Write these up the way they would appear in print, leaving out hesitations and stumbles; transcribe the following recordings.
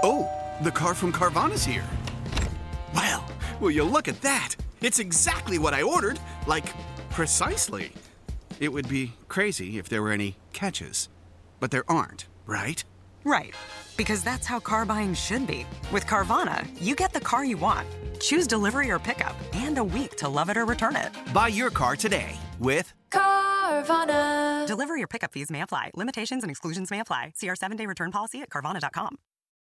Oh, the car from Carvana's here. Well, will you look at that? It's exactly what I ordered. Like, precisely. It would be crazy if there were any catches. But there aren't, right? Right. Because that's how car buying should be. With Carvana, you get the car you want. Choose delivery or pickup, and a week to love it or return it. Buy your car today with Carvana. Delivery or pickup fees may apply. Limitations and exclusions may apply. See our 7-day return policy at Carvana.com.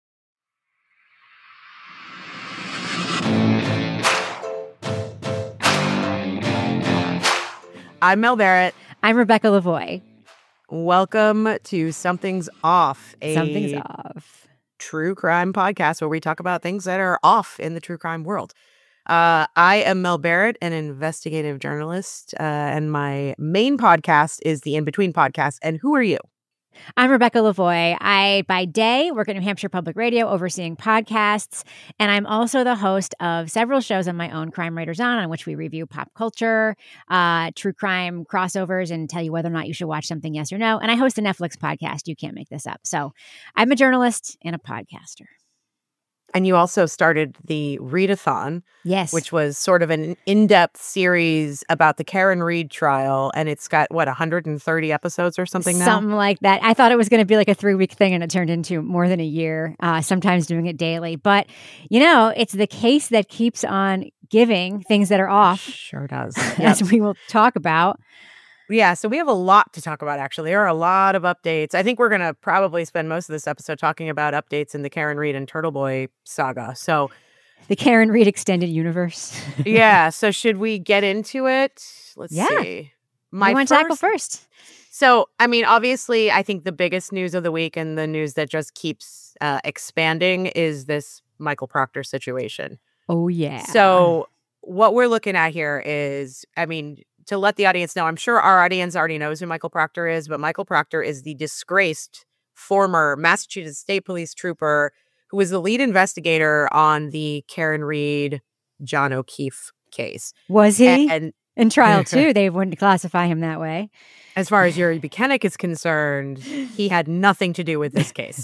I'm Mel Barrett. I'm Rebecca Lavoie. Welcome to Something's Off, Something's Off, true crime podcast where we talk about things that are off in the true crime world. I am Mel Barrett, an investigative journalist, and my main podcast is the In Between podcast. And who are you? I'm Rebecca Lavoie. I, by day, work at New Hampshire Public Radio overseeing podcasts, and I'm also the host of several shows on my own, Crime Writers on which we review pop culture, true crime crossovers, and tell you whether or not you should watch something, yes or no. And I host a Netflix podcast. You can't make this up. So I'm a journalist and a podcaster. And you also started the Readathon, yes, which was sort of an in-depth series about the Karen Read trial. And it's got, 130 episodes or something now? Something like that. I thought it was going to be like a 3-week thing, and it turned into more than a year, sometimes doing it daily. But, it's the case that keeps on giving things that are off. Sure does. As we will talk about. Yeah, so we have a lot to talk about, actually. There are a lot of updates. I think we're going to probably spend most of this episode talking about updates in the Karen Read and Turtle Boy saga. So, the Karen Read extended universe. Yeah, so should we get into it? Let's see. You want to tackle first? So, obviously, I think the biggest news of the week and the news that just keeps expanding is this Michael Proctor situation. Oh, yeah. So, what we're looking at here is, to let the audience know, I'm sure our audience already knows who Michael Proctor is, but Michael Proctor is the disgraced former Massachusetts State Police trooper who was the lead investigator on the Karen Read, John O'Keefe case. Was he? And in trial, too, they wouldn't classify him that way. As far as Yuri Buchanan is concerned, he had nothing to do with this case.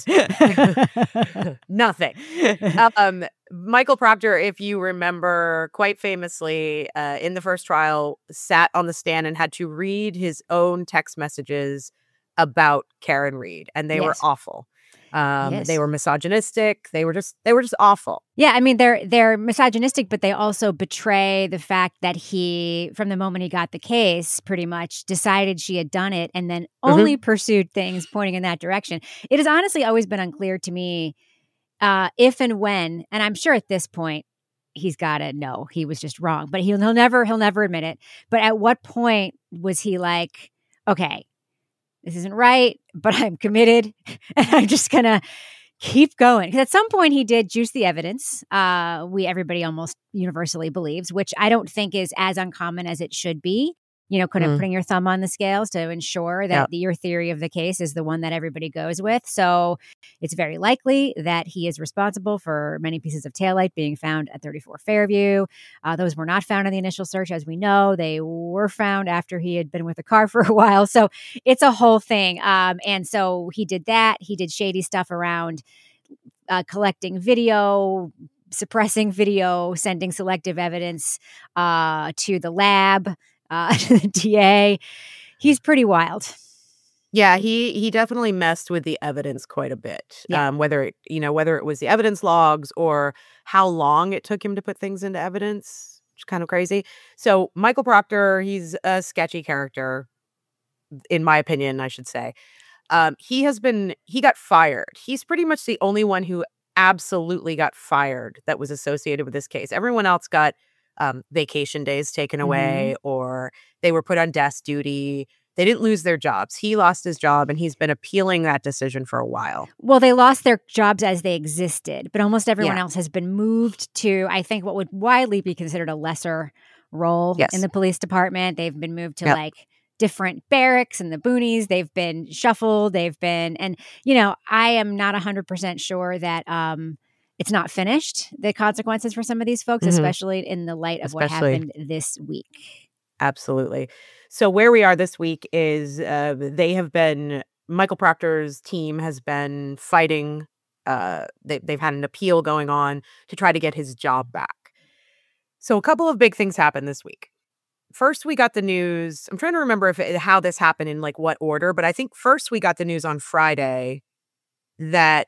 Nothing. Michael Proctor, if you remember, quite famously, in the first trial, sat on the stand and had to read his own text messages about Karen Read, and they were awful. They were misogynistic. They were just awful. Yeah, they're misogynistic, but they also betray the fact that he, from the moment he got the case, pretty much decided she had done it and then only pursued things pointing in that direction. It has honestly always been unclear to me if and when, and I'm sure at this point he's got to know he was just wrong, but he'll never admit it. But at what point was he like, okay, this isn't right, but I'm committed and I'm just going to keep going? Because at some point he did juice the evidence. Everybody almost universally believes, which I don't think is as uncommon as it should be. Kind of putting your thumb on the scales to ensure that your theory of the case is the one that everybody goes with. So it's very likely that he is responsible for many pieces of taillight being found at 34 Fairview. Those were not found in the initial search, as we know. They were found after he had been with the car for a while. So it's a whole thing. And so he did that. He did shady stuff around collecting video, suppressing video, sending selective evidence to the lab. To the DA. He's pretty wild. Yeah, he definitely messed with the evidence quite a bit. Yeah. Whether it was the evidence logs or how long it took him to put things into evidence, which is kind of crazy. So Michael Proctor, he's a sketchy character, in my opinion, I should say. He got fired. He's pretty much the only one who absolutely got fired that was associated with this case. Everyone else got vacation days taken away, or they were put on desk duty. They didn't lose their jobs. He lost his job, and he's been appealing that decision for a while. Well, they lost their jobs as they existed, but almost everyone else has been moved to, I think, what would widely be considered a lesser role in the police department. They've been moved to different barracks in the boonies. They've been shuffled. And I am not 100% sure that it's not finished, the consequences for some of these folks, especially in the light of what happened this week. Absolutely. So where we are this week is Michael Proctor's team has been fighting they've had an appeal going on to try to get his job back. So a couple of big things happened this week. First, we got the news. I'm trying to remember how this happened in like what order, but I think first we got the news on Friday that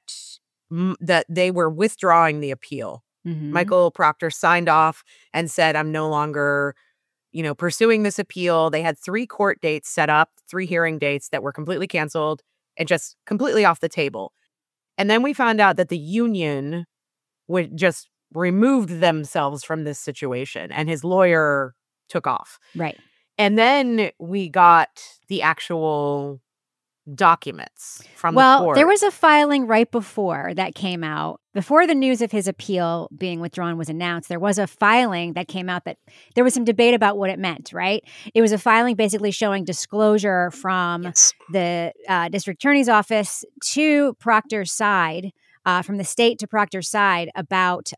they were withdrawing the appeal. Michael Proctor signed off and said, I'm no longer, pursuing this appeal. They had 3 court dates set up, 3 hearing dates that were completely canceled and just completely off the table. And then we found out that the union would just removed themselves from this situation and his lawyer took off. Right. And then we got the actual documents from the court. Well, there was a filing right before that came out. Before the news of his appeal being withdrawn was announced, there was a filing that came out that there was some debate about what it meant, right? It was a filing basically showing disclosure from the district attorney's office to Proctor's side, from the state to Proctor's side about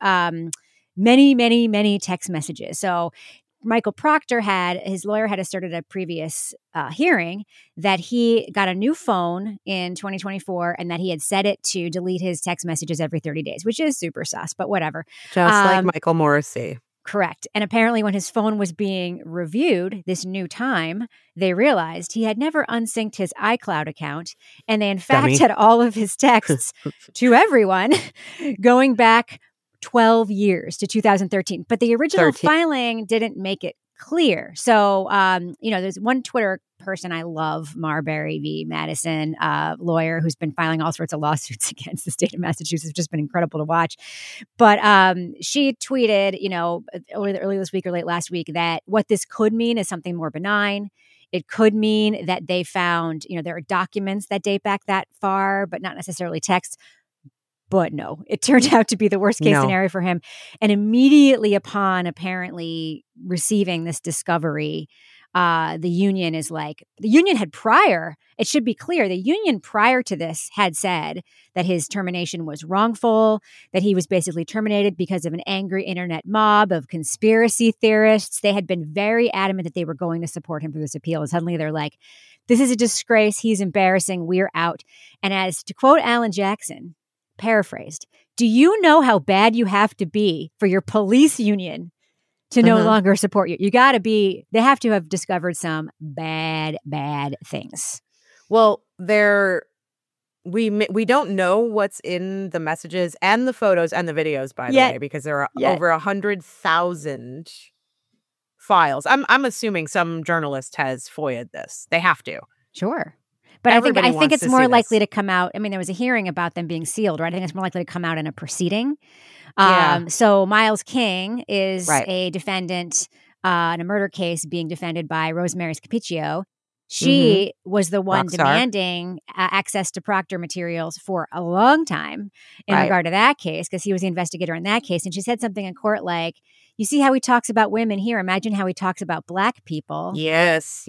many, many, many text messages. So Michael Proctor his lawyer had asserted at a previous hearing that he got a new phone in 2024 and that he had set it to delete his text messages every 30 days, which is super sus, but whatever. Just like Michael Morrissey. Correct. And apparently when his phone was being reviewed this new time, they realized he had never unsynced his iCloud account. And they in fact had all of his texts to everyone going back 12 years to 2013. But the original filing didn't make it clear. So, there's one Twitter person I love, Marbury v. Madison, lawyer who's been filing all sorts of lawsuits against the state of Massachusetts. It's just been incredible to watch. But she tweeted, early this week or late last week that what this could mean is something more benign. It could mean that they found, there are documents that date back that far, but not necessarily texts. But no, it turned out to be the worst case scenario for him. And immediately upon apparently receiving this discovery, the union had prior, it should be clear, the union prior to this had said that his termination was wrongful, that he was basically terminated because of an angry internet mob of conspiracy theorists. They had been very adamant that they were going to support him through this appeal. And suddenly they're like, this is a disgrace. He's embarrassing. We're out. And as to quote Alan Jackson, paraphrased, do you know how bad you have to be for your police union to no longer support you? They have to have discovered some bad things. Well, we don't know what's in the messages and the photos and the videos, by the way, because there are over 100,000 files. I'm assuming some journalist has FOIA'd this. They have to. Sure. But I think it's more likely to come out. I mean, there was a hearing about them being sealed, right? I think it's more likely to come out in a proceeding. So Miles King is a defendant in a murder case being defended by Rosemary Scapiccio. She was the one demanding access to Proctor materials for a long time in regard to that case, because he was the investigator in that case. And she said something in court like, you see how he talks about women here. Imagine how he talks about Black people. Yes.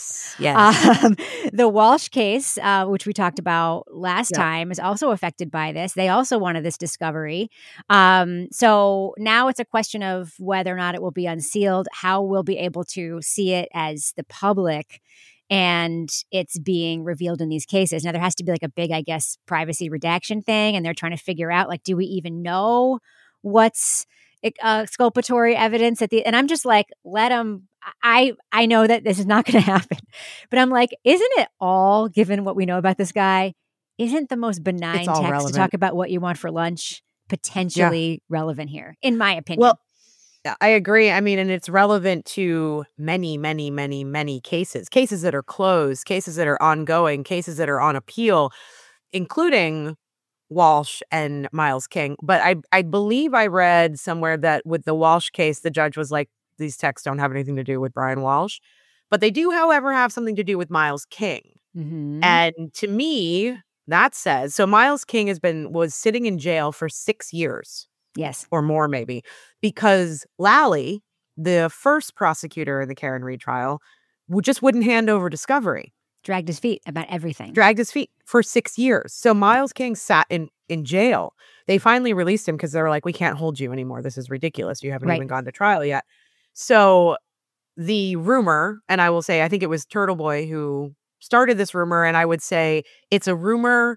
The Walsh case, which we talked about last time, is also affected by this. They also wanted this discovery. So now it's a question of whether or not it will be unsealed, how we'll be able to see it as the public, and it's being revealed in these cases. Now, there has to be like a big, I guess, privacy redaction thing, and they're trying to figure out, like, do we even know what's exculpatory evidence and I'm just like, let them. I know that this is not going to happen, but I'm like, isn't it all, given what we know about this guy, isn't the most benign text relevant to talk about what you want for lunch potentially relevant here, in my opinion? Well, I agree. I mean, and it's relevant to many, many, many, many cases that are closed, cases that are ongoing, cases that are on appeal, including Walsh and Miles King. But I believe I read somewhere that with the Walsh case, the judge was like, these texts don't have anything to do with Brian Walsh. But they do, however, have something to do with Miles King. And to me, that says, so Miles King was sitting in jail for 6 years. Yes. Or more, maybe, because Lally, the first prosecutor in the Karen Read trial, just wouldn't hand over discovery. Dragged his feet about everything. Dragged his feet for 6 years. So Miles King sat in jail. They finally released him because they were like, we can't hold you anymore. This is ridiculous. You haven't even gone to trial yet. So the rumor, and I will say, I think it was Turtle Boy who started this rumor, and I would say it's a rumor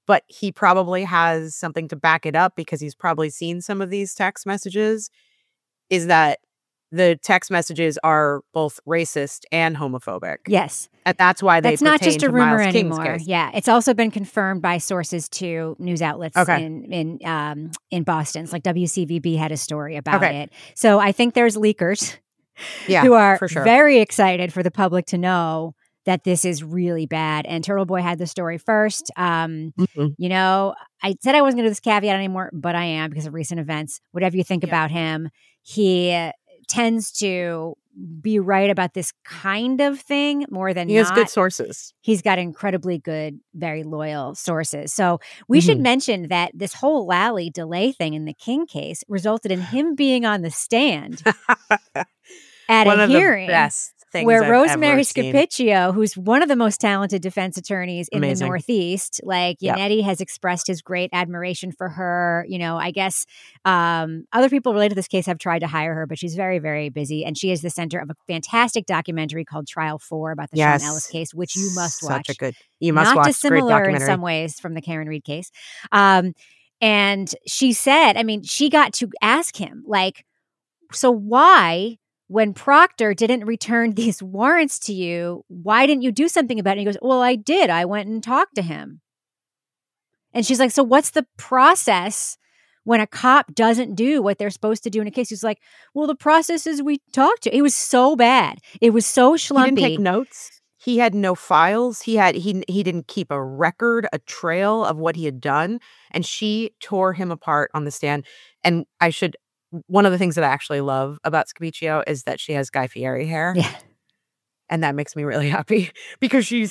but he probably has something to back it up because he's probably seen some of these text messages, is that the text messages are both racist and homophobic. Yes. And that's why they That's not pertain just a to rumor Miles King's anymore. case. Yeah, it's also been confirmed by sources to news outlets Okay. in Boston. It's like WCVB had a story about Okay. it. So I think there's leakers Yeah, who are for sure. very excited for the public to know that this is really bad. And Turtle Boy had the story first. Mhm. You know, I said I wasn't going to do this caveat anymore, but I am because of recent events. Whatever you think Yeah. about him, he tends to be right about this kind of thing more than He has not. good sources. He's got incredibly good, very loyal sources. So we should mention that this whole Lally delay thing in the King case resulted in him being on the stand at One a of hearing the best things where I've Rosemary ever seen. Scapiccio, who's one of the most talented defense attorneys in Amazing. the Northeast, like Yep. Yannetti has expressed his great admiration for her. You know, I guess other people related to this case have tried to hire her, but she's very, very busy. And she is the center of a fantastic documentary called Trial 4 about the Sean Ellis case, which you must watch. Such a good, you must Not watch. Great dissimilar in documentary. some ways from the Karen Reed case. And she said, I mean, she got to ask him, like, so why, when Proctor didn't return these warrants to you, why didn't you do something about it? And he goes, well, I did. I went and talked to him. And she's like, so what's the process when a cop doesn't do what they're supposed to do in a case? He's like, well, the process is we talked to. It was so bad. It was so schlumpy. He didn't take notes. He had no files. He didn't keep a record, a trail of what he had done. And she tore him apart on the stand. And one of the things that I actually love about Scapiccio is that she has Guy Fieri hair. Yeah. And that makes me really happy because she is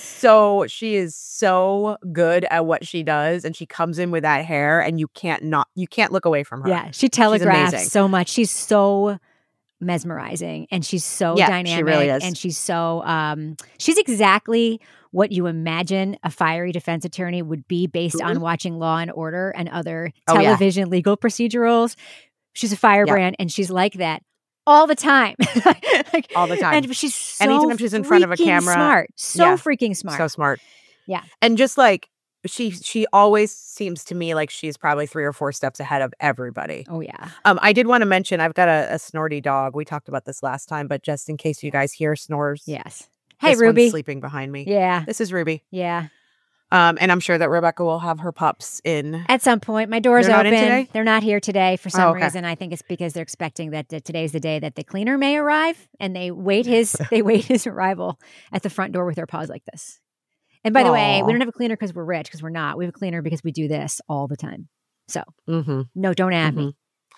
so good at what she does. And she comes in with that hair and you can't look away from her. Yeah. She telegraphs amazing. so much. She's so mesmerizing and she's so dynamic. She really is. And she's so she's exactly what you imagine a fiery defense attorney would be based on watching Law and Order and other television legal procedurals. She's a firebrand and she's like that all the time. Like, all the time. And she's so anytime she's in front of a camera. Smart. Freaking smart. So smart. Yeah. And just like she always seems to me like she's probably 3 or 4 steps ahead of everybody. Oh yeah. I did want to mention I've got a snorty dog. We talked about this last time, but just in case you guys hear snores. Yes. Hey, this Ruby. one's sleeping behind me. Yeah. This is Ruby. Yeah. And I'm sure that Rebecca will have her pups in. At some point. My door's They're not open. in today? They're not here today for some okay. reason. I think it's because they're expecting that today's the day that the cleaner may arrive, and they wait his arrival at the front door with their paws like this. And by the way, we don't have a cleaner because we're rich, because we're not. We have a cleaner because we do this all the time. So no, don't add me.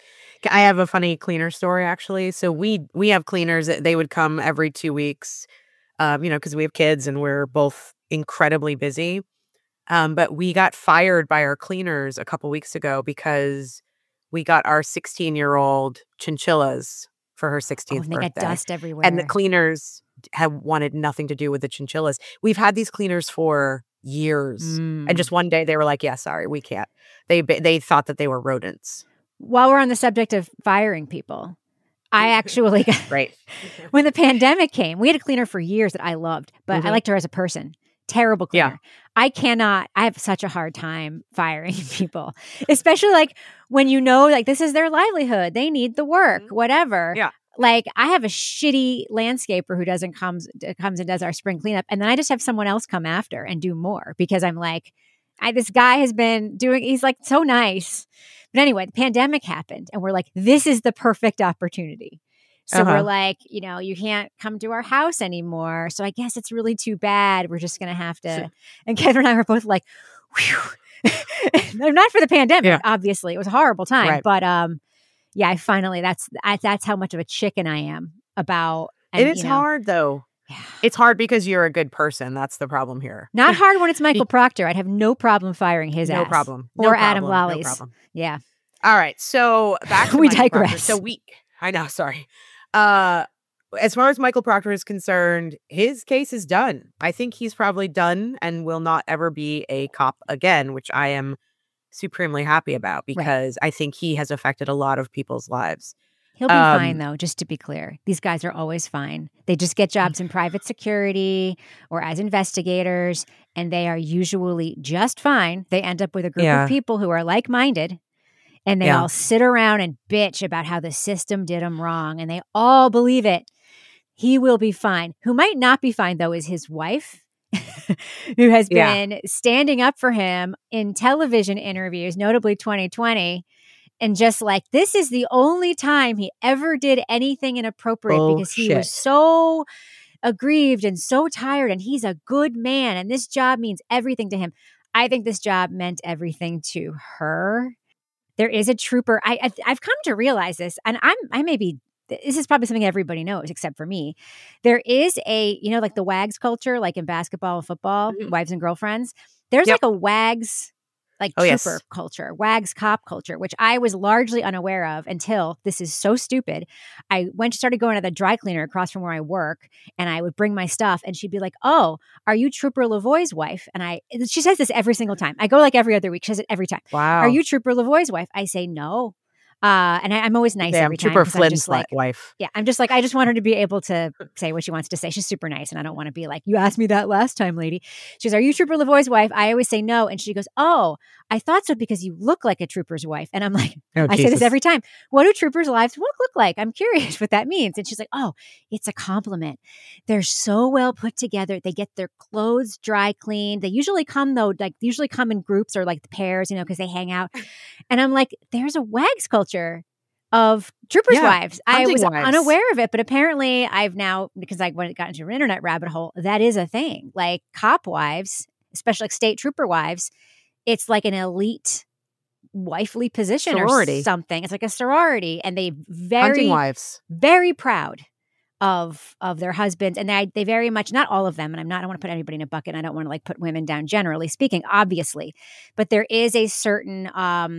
I have a funny cleaner story actually. So we have cleaners that they would come every 2 weeks, because we have kids and we're both incredibly busy. But we got fired by our cleaners a couple weeks ago because we got our 16-year-old chinchillas for her 16th and they birthday. got dust everywhere. And the cleaners have wanted nothing to do with the chinchillas. We've had these cleaners for years. And just one day they were like, yeah, sorry, we can't. They thought that they were rodents. While we're on the subject of firing people, I actually got Great. when the pandemic came, we had a cleaner for years that I loved, but I liked her as a person. Terrible cleaner. Yeah. I have such a hard time firing people, especially like when you know, like this is their livelihood. They need the work, whatever. Yeah. Like I have a shitty landscaper who comes and does our spring cleanup. And then I just have someone else come after and do more because I'm like, this guy has been he's like so nice. But anyway, the pandemic happened and we're like, this is the perfect opportunity. So we're like, you can't come to our house anymore. So I guess it's really too bad. We're just going to have to. And Kevin and I were both like, whew. Not for the pandemic, obviously. It was a horrible time. Right. But I finally, that's how much of a chicken I am about. And, it is hard though. Yeah. It's hard because you're a good person. That's the problem here. Not hard when it's Michael Proctor. I'd have no problem firing his ass. No problem. Or Adam Lawley's. No problem. Yeah. All right. So back to we Michael digress. Proctor. I know. Sorry. As far as Michael Proctor is concerned, his case is done. I think he's probably done and will not ever be a cop again, which I am supremely happy about because I think he has affected a lot of people's lives. He'll be fine, though, just to be clear. These guys are always fine. They just get jobs in private security or as investigators, and they are usually just fine. They end up with a group of people who are like-minded, and they all sit around and bitch about how the system did him wrong, and they all believe it. He will be fine. Who might not be fine, though, is his wife, who has been standing up for him in television interviews, notably 2020, and just like, this is the only time he ever did anything inappropriate because he was so aggrieved and so tired, and he's a good man, and this job means everything to him. I think this job meant everything to her. There is a trooper. I've come to realize this, and I may be, this is probably something everybody knows except for me. There is a, like the WAGs culture, like in basketball and football, wives and girlfriends. There's like a WAGs trooper culture, WAGs cop culture, which I was largely unaware of until, this is so stupid, I started going to the dry cleaner across from where I work, and I would bring my stuff, and she'd be like, "Oh, are you Trooper Lavoie's wife?" And she says this every single time. I go like every other week. She says it every time. Wow. Are you Trooper Lavoie's wife? I say no. And I'm always nice every time. Trooper Flynn's wife. Yeah, I'm just like, I just want her to be able to say what she wants to say. She's super nice, and I don't want to be like, "You asked me that last time, lady." She goes, "Are you Trooper Lavoie's wife?" I always say no, and she goes, "Oh, I thought so because you look like a trooper's wife." And I'm like, I say this every time. What do troopers' lives look like? I'm curious what that means. And she's like, "Oh, it's a compliment. They're so well put together. They get their clothes dry cleaned. They usually come in groups or like pairs, because they hang out." And I'm like, there's a WAGs culture of troopers' wives. I was unaware of it, but apparently I've now, because I got into an internet rabbit hole, that is a thing. Like cop wives, especially like state trooper wives, it's like an elite wifely position sorority or something. It's like a sorority, and they Hunting wives, very proud of their husbands, and they very much, not all of them, and I don't want to put anybody in a bucket, and I don't want to like put women down generally speaking, obviously, but there is a certain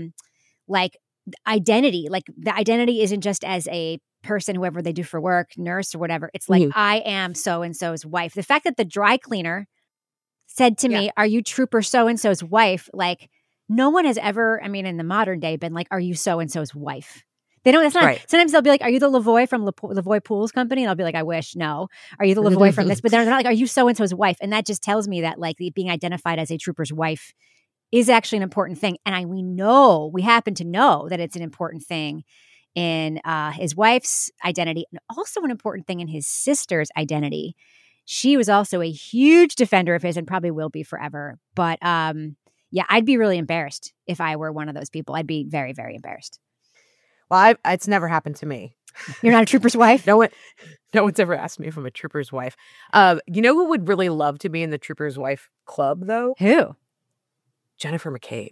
like identity. Like the identity isn't just as a person, whoever they do for work, nurse or whatever. It's like, I am so-and-so's wife. The fact that the dry cleaner said to me, "Are you Trooper so-and-so's wife?" Like no one has ever, in the modern day, been like, "Are you so-and-so's wife?" They don't, it's not, right. Sometimes they'll be like, "Are you the Lavoie from Lavoie Pools Company?" And I'll be like, "I wish, no." "Are you the Lavoie from this?" But they're not like, "Are you so-and-so's wife?" And that just tells me that like being identified as a trooper's wife is actually an important thing. And we happen to know that it's an important thing in his wife's identity, and also an important thing in his sister's identity. She was also a huge defender of his and probably will be forever. But I'd be really embarrassed if I were one of those people. I'd be very, very embarrassed. Well, it's never happened to me. You're not a trooper's wife? No one's ever asked me if I'm a trooper's wife. You know who would really love to be in the trooper's wife club, though? Who? Jennifer McCabe.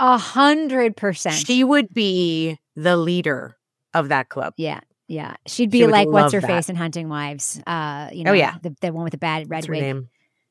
100%. She would be the leader of that club. Yeah. Yeah. She'd be like, what's her face in Hunting Wives? The one with the bad red wig. Name?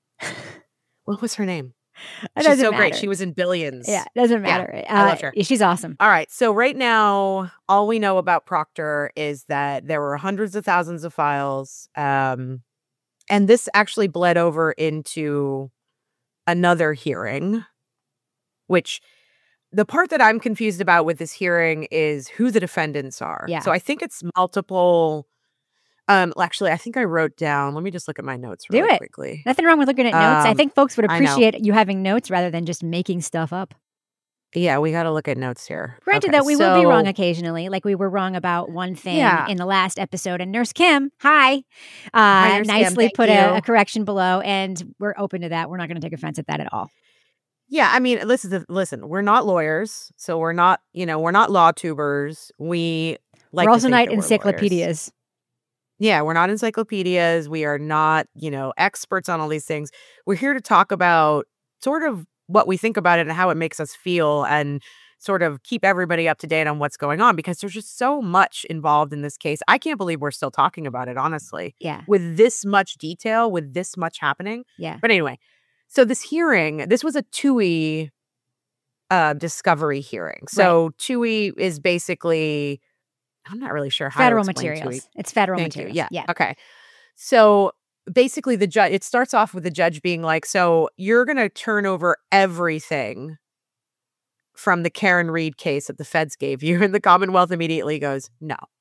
What was her name? She's so great. She was in Billions. Yeah, doesn't matter. Yeah, I loved her. She's awesome. All right. So right now, all we know about Proctor is that there were hundreds of thousands of files. And this actually bled over into another hearing, which the part that I'm confused about with this hearing is who the defendants are. Yeah. So I think it's multiple. Actually, I think I wrote down. Let me just look at my notes really quickly. Nothing wrong with looking at notes. I think folks would appreciate you having notes rather than just making stuff up. Yeah, we got to look at notes here. Granted that we will be wrong occasionally. Like we were wrong about one thing in the last episode. And Nurse Kim, hi, Nurse nicely Kim, put a correction below. And we're open to that. We're not going to take offense at that at all. Yeah, listen, we're not lawyers. So we're not law tubers. We're also not encyclopedias. Yeah, we're not encyclopedias. We are not, experts on all these things. We're here to talk about sort of what we think about it and how it makes us feel, and sort of keep everybody up to date on what's going on, because there's just so much involved in this case. I can't believe we're still talking about it, honestly. Yeah. With this much detail, with this much happening. Yeah. But anyway, so this hearing, this was a TUI discovery hearing. So TUI is basically, I'm not really sure how federal to explain materials. TUI. It's federal Thank materials. You. Yeah. Okay. So basically the judge, it starts off with the judge being like, so you're going to turn over everything from the Karen Reed case that the feds gave you. And the Commonwealth immediately goes, no.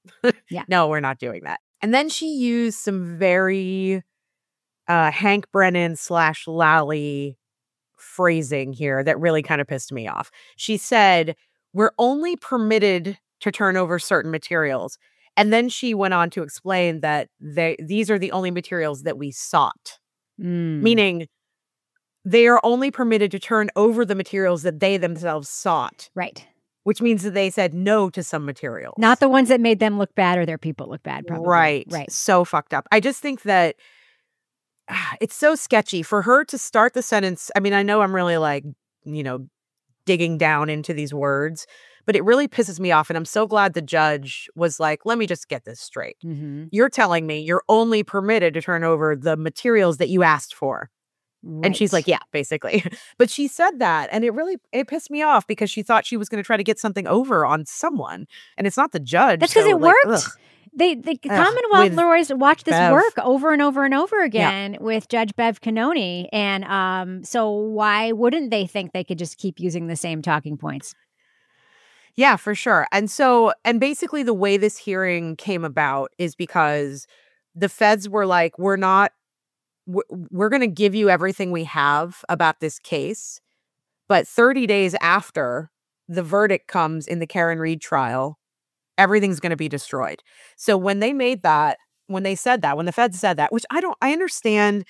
Yeah. No, we're not doing that. And then she used some very Hank Brennan / Lally phrasing here that really kind of pissed me off. She said, we're only permitted to turn over certain materials. And then she went on to explain that these are the only materials that we sought, meaning they are only permitted to turn over the materials that they themselves sought. Right. Which means that they said no to some materials. Not the ones that made them look bad or their people look bad, probably. Right. So fucked up. I just think that it's so sketchy for her to start the sentence. I mean, I know I'm really like, digging down into these words, but it really pisses me off. And I'm so glad the judge was like, let me just get this straight. Mm-hmm. You're telling me you're only permitted to turn over the materials that you asked for. Right. And she's like, yeah, basically. But she said that. And it pissed me off because she thought she was going to try to get something over on someone. And it's not the judge. That's because it worked. Ugh. The Commonwealth lawyers watched this Bev. work over and over and over again with Judge Bev Cannoni. And so why wouldn't they think they could just keep using the same talking points? Yeah, for sure. And basically the way this hearing came about is because the feds were like, we're going to give you everything we have about this case. But 30 days after the verdict comes in the Karen Read trial, everything's going to be destroyed. So when they said that, when the feds said that, which I understand,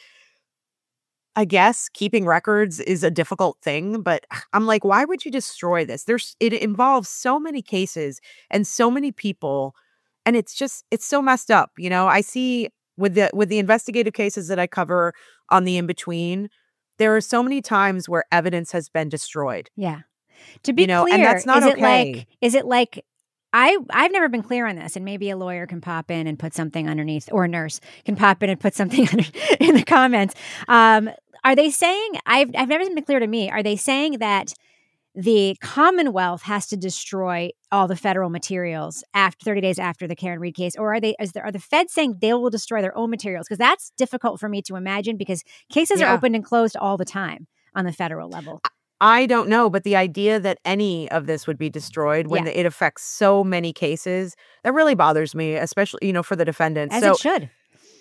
I guess keeping records is a difficult thing, but I'm like, why would you destroy this? It involves so many cases and so many people, and it's so messed up. I see with the investigative cases that I cover on the In-Between, there are so many times where evidence has been destroyed. Yeah. To be clear, and that's not okay. Is it like I've never been clear on this, and maybe a lawyer can pop in and put something underneath, or a nurse can pop in and put something in the comments. Are they saying, I've never been clear to me, are they saying that the Commonwealth has to destroy all the federal materials after 30 days after the Karen Read case, or are the feds saying they will destroy their own materials? Because that's difficult for me to imagine, because cases are opened and closed all the time on the federal level. I don't know, but the idea that any of this would be destroyed when it affects so many cases, that really bothers me, especially, for the defendants. As it should.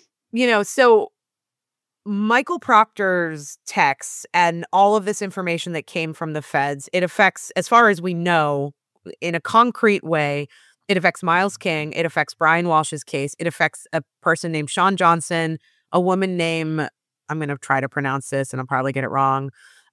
So Michael Proctor's texts and all of this information that came from the feds, it affects, as far as we know, in a concrete way, it affects Miles King, it affects Brian Walsh's case, it affects a person named Sean Johnson, a woman named, I'm going to try to pronounce this and I'll probably get it wrong,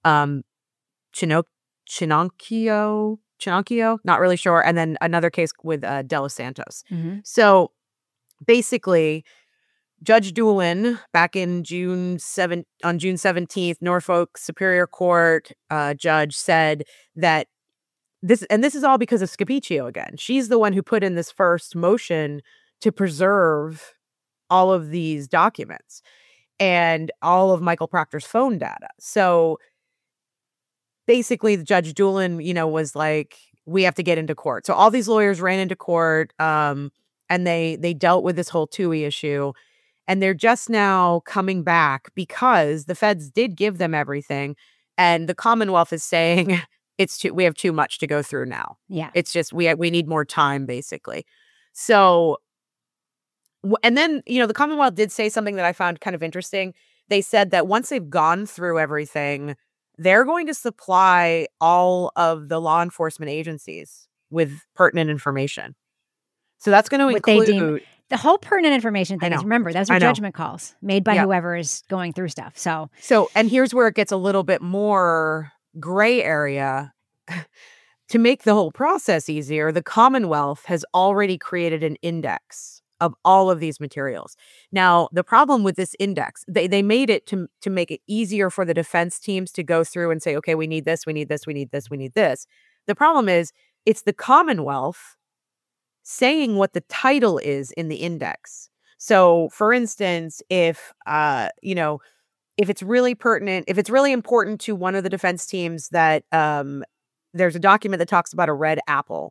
Chinonquio, not really sure. And then another case with De Los Santos. Mm-hmm. So basically, Judge Doolin, back in June 17th, Norfolk Superior Court judge said that this is all because of Scapiccio again. She's the one who put in this first motion to preserve all of these documents and all of Michael Proctor's phone data. So basically, Judge Doolin, was like, we have to get into court. So all these lawyers ran into court, and they dealt with this whole TUI issue. And they're just now coming back because the feds did give them everything. And the Commonwealth is saying we have too much to go through now. Yeah. It's just, we need more time, basically. So, and then, the Commonwealth did say something that I found kind of interesting. They said that once they've gone through everything, they're going to supply all of the law enforcement agencies with pertinent information. So that's going to include the whole pertinent information thing. Is, remember, those are judgment calls made by whoever is going through stuff. So, and here's where it gets a little bit more gray area. To make the whole process easier, the Commonwealth has already created an index of all of these materials. Now, the problem with this index, they made it to make it easier for the defense teams to go through and say, okay, we need this, we need this, we need this, we need this. The problem is it's the Commonwealth saying what the title is in the index. So, for instance, if it's really pertinent, if it's really important to one of the defense teams that there's a document that talks about a red apple,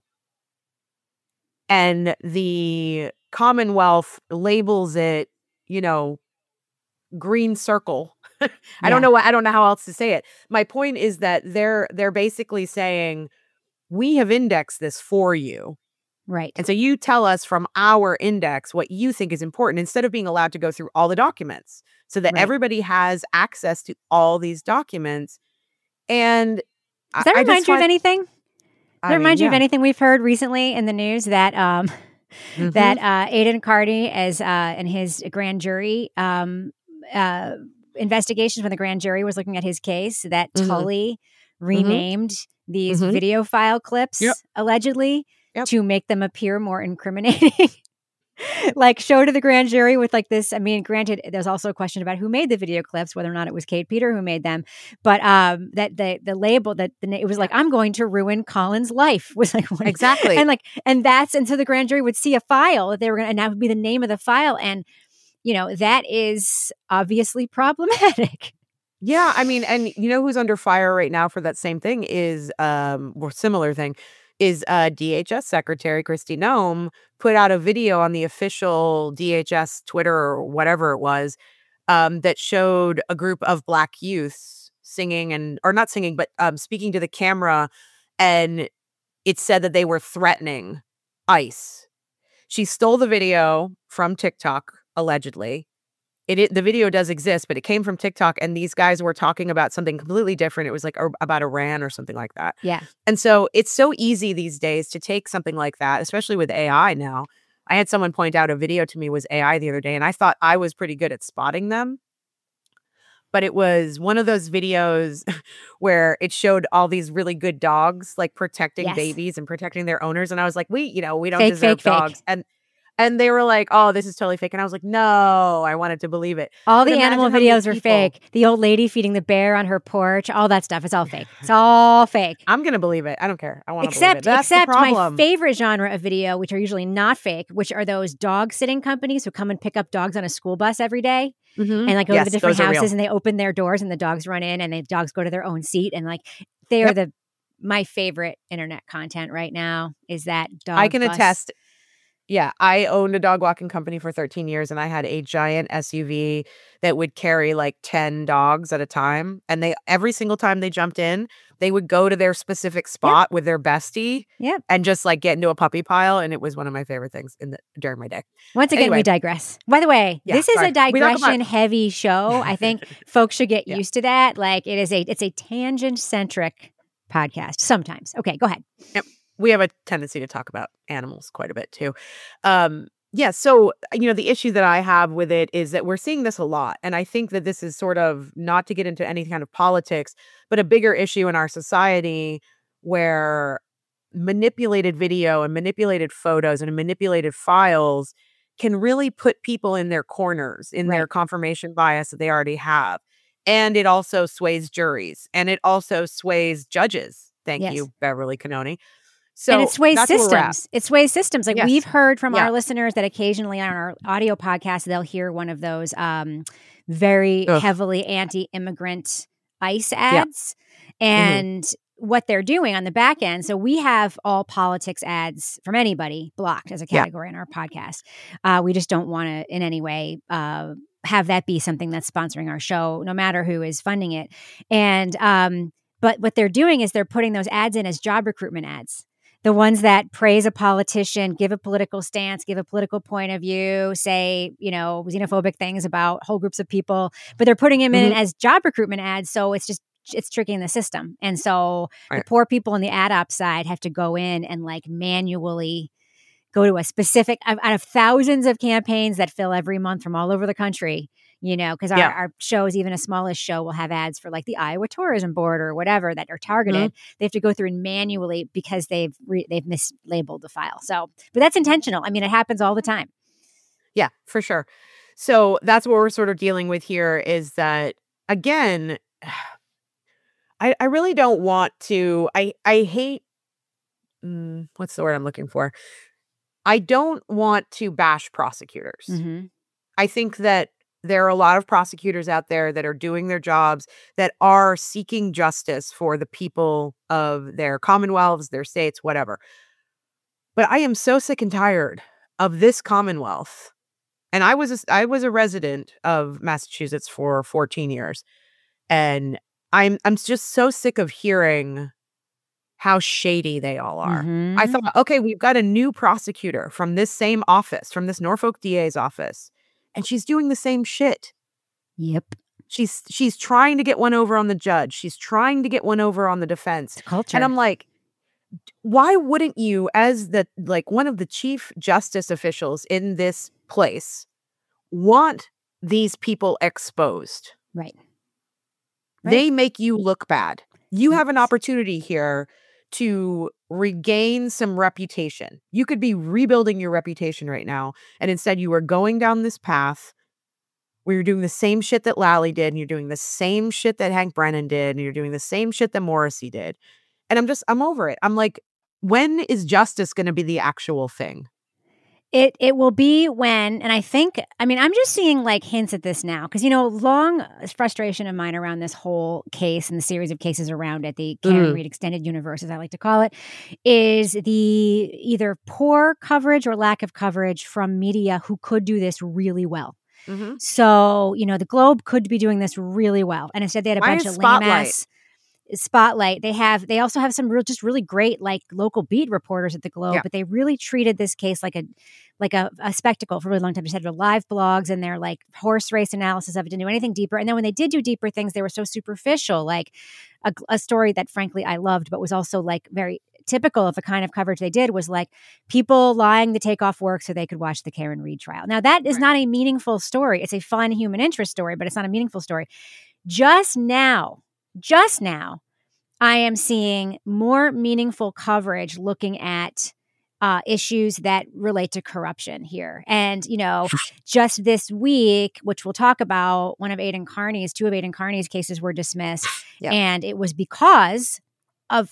and the Commonwealth labels it, green circle. I don't know how else to say it. My point is that they're basically saying, we have indexed this for you. Right. And so you tell us from our index what you think is important instead of being allowed to go through all the documents so that Right. everybody has access to all these documents. And Does that I remind just you of find, anything? Does I that mean, remind you of yeah. anything we've heard recently in the news that that Aidan Cardi as in his grand jury investigations when the grand jury was looking at his case that Tully renamed these video file clips Yep. allegedly Yep. to make them appear more incriminating. Like show to the grand jury with like this. I mean, granted, there's also a question about who made the video clips, whether or not it was Kate Peter who made them. But that the label that it was like, I'm going to ruin Colin's life was like Exactly. and so the grand jury would see a file that they were going to, and that would be the name of the file, and that is obviously problematic. Yeah, I mean, and you know who's under fire right now for that same thing is or similar thing is DHS Secretary Kristi Noem put out a video on the official DHS Twitter or whatever it was that showed a group of Black youths singing or not singing, but speaking to the camera, and it said that they were threatening ICE. She stole the video from TikTok, allegedly. The video does exist, but it came from TikTok, and these guys were talking about something completely different. It was like about Iran or something like that. Yeah. And so it's so easy these days to take something like that, especially with AI now. I had someone point out a video to me was AI the other day, and I thought I was pretty good at spotting them. But it was one of those videos where it showed all these really good dogs, like protecting babies and protecting their owners. And I was like, we don't deserve dogs. And they were like, oh, this is totally fake. And I was like, no, I wanted to believe it. All the animal videos are fake. The old lady feeding the bear on her porch, all that stuff. It's all fake. It's all fake. I'm going to believe it. I don't care. I want to believe it. That's Except the problem. My favorite genre of video, which are usually not fake, which are those dog sitting companies who come and pick up dogs on a school bus every day. And like go to the different houses and they open their doors and the dogs run in and the dogs go to their own seat. And like they are my favorite internet content right now is that dog I can bus. attest. Yeah, I owned a dog walking company for 13 years and I had a giant SUV that would carry like 10 dogs at a time. And every single time they jumped in, they would go to their specific spot with their bestie and just like get into a puppy pile. And it was one of my favorite things during my day. Once again, we digress. By the way, this is a digression heavy show. I think folks should get used to that. Like it's a tangent centric podcast sometimes. Okay, go ahead. Yep. We have a tendency to talk about animals quite a bit too. So, the issue that I have with it is that we're seeing this a lot. And I think that this is sort of not to get into any kind of politics, but a bigger issue in our society where manipulated video and manipulated photos and manipulated files can really put people in their corners, in their confirmation bias that they already have. And it also sways juries and it also sways judges. Thank you, Beverly Cannoni. So and it sways systems. It sways systems. Like we've heard from our listeners that occasionally on our audio podcast, they'll hear one of those very heavily anti-immigrant ICE ads. And what they're doing on the back end. So we have all politics ads from anybody blocked as a category in our podcast. We just don't want to in any way have that be something that's sponsoring our show, no matter who is funding it. And but what they're doing is they're putting those ads in as job recruitment ads. The ones that praise a politician, give a political stance, give a political point of view, say, xenophobic things about whole groups of people, but they're putting them in as job recruitment ads. So it's tricking the system. And so the poor people on the ad op side have to go in and like manually go to a specific, out of thousands of campaigns that fill every month from all over the country, because our shows, even a smallest show, will have ads for like the Iowa Tourism Board or whatever that are targeted. They have to go through and manually because they've mislabeled the file. So, but that's intentional. I mean, it happens all the time. Yeah, for sure. So that's what we're sort of dealing with here is that, again, I really don't want to, I hate, what's the word I'm looking for? I don't want to bash prosecutors. I think that there are a lot of prosecutors out there that are doing their jobs, that are seeking justice for the people of their commonwealths, their states, whatever. But I am so sick and tired of this Commonwealth. And I was a resident of Massachusetts for 14 years. And I'm just so sick of hearing how shady they all are. Mhm. I thought, okay, we've got a new prosecutor from this same office, from this Norfolk DA's office, and she's doing the same shit. Yep. She's trying to get one over on the judge. She's trying to get one over on the defense. It's culture. And I'm like, why wouldn't you, as one of the chief justice officials in this place, want these people exposed? Right. They make you look bad. You have an Yes. opportunity here to regain some reputation. You could be rebuilding your reputation right now, and instead you are going down this path where you're doing the same shit that Lally did, and you're doing the same shit that Hank Brennan did, and you're doing the same shit that Morrissey did. And I'm over it. I'm like, when is justice going to be the actual thing? It will be when, and I'm just seeing like hints at this now because, long frustration of mine around this whole case and the series of cases around it, the Karen Reed extended universe, as I like to call it, is the either poor coverage or lack of coverage from media who could do this really well. Mm-hmm. So, the Globe could be doing this really well. And instead they had a bunch of lame ass Spotlight. They also have some really great like local beat reporters at the Globe, but they really treated this case like a spectacle for a really long time. Just had live blogs and their like horse race analysis of it, didn't do anything deeper. And then when they did do deeper things, they were so superficial, like a story that frankly I loved, but was also like very typical of the kind of coverage they did was like people lying to take off work so they could watch the Karen Reed trial. Now that is not a meaningful story. It's a fun human interest story, but it's not a meaningful story. Just now, I am seeing more meaningful coverage looking at issues that relate to corruption here. And, just this week, which we'll talk about, two of Aidan Carney's cases were dismissed. Yep. And it was because of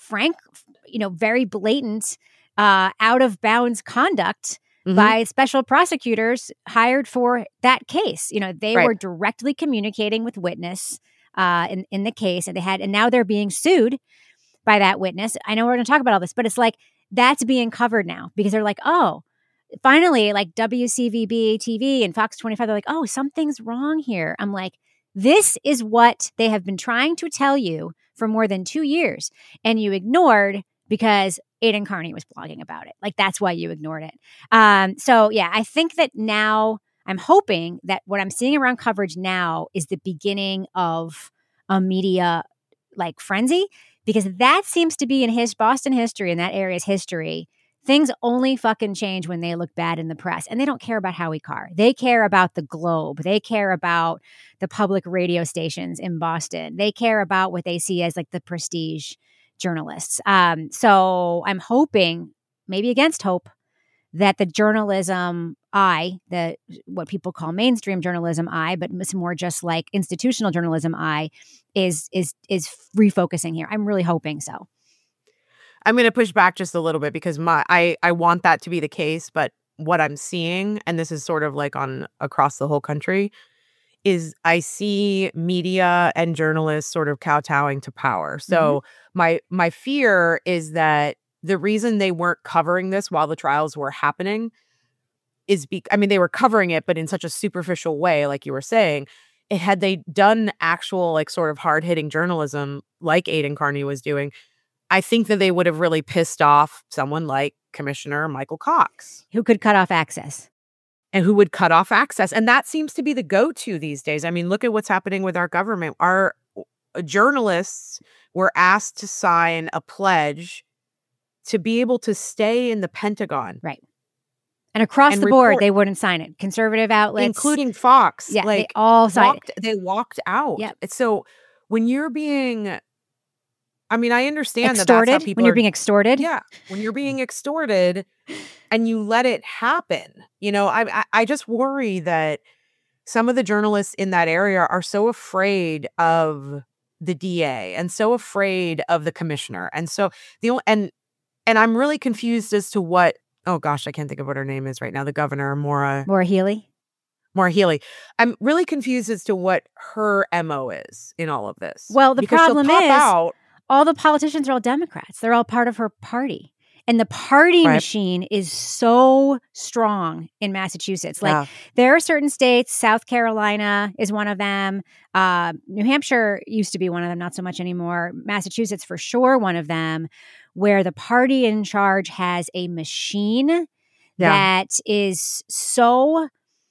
very blatant out of bounds conduct by special prosecutors hired for that case. They were directly communicating with witness in the case, and now they're being sued by that witness. I know we're going to talk about all this, but it's like that's being covered now because they're like, oh, finally, like WCVB TV and Fox 25, they're like, oh, something's wrong here. I'm like, this is what they have been trying to tell you for more than 2 years, and you ignored because Aidan Carney was blogging about it. Like that's why you ignored it. So yeah, I think that now I'm hoping that what I'm seeing around coverage now is the beginning of a media like frenzy, because that seems to be in his Boston history and that area's history. Things only fucking change when they look bad in the press, and they don't care about Howie Carr. They care about the Globe. They care about the public radio stations in Boston. They care about what they see as like the prestige journalists. So I'm hoping, maybe against hope, that the journalism what people call mainstream journalism but it's more just like institutional journalism is refocusing here. I'm really hoping so. I'm going to push back just a little bit because I want that to be the case, but what I'm seeing, and this is sort of like across the whole country, is I see media and journalists sort of kowtowing to power. So my fear is that the reason they weren't covering this while the trials were happening is they were covering it, but in such a superficial way, like you were saying. Had they done actual, like, sort of hard-hitting journalism like Aidan Carney was doing, I think that they would have really pissed off someone like Commissioner Michael Cox. Who could cut off access. And who would cut off access. And that seems to be the go-to these days. I mean, look at what's happening with our government. Our journalists were asked to sign a pledge to be able to stay in the Pentagon. Right. And across the board, they wouldn't sign it. Conservative outlets. Including Fox. Yeah, they all signed it. They walked out. Yep. So when you're being... I understand extorted, that's how people when you're being extorted. Yeah. When you're being extorted and you let it happen. I just worry that some of the journalists in that area are so afraid of the DA and so afraid of the commissioner. And so and I'm really confused as to what, oh gosh, I can't think of what her name is right now. The governor, Maura Healey. I'm really confused as to what her MO is in all of this. Well, the problem is all the politicians are all Democrats. They're all part of her party. And the party machine is so strong in Massachusetts. Like there are certain states, South Carolina is one of them. New Hampshire used to be one of them, not so much anymore. Massachusetts for sure, one of them, where the party in charge has a machine that is so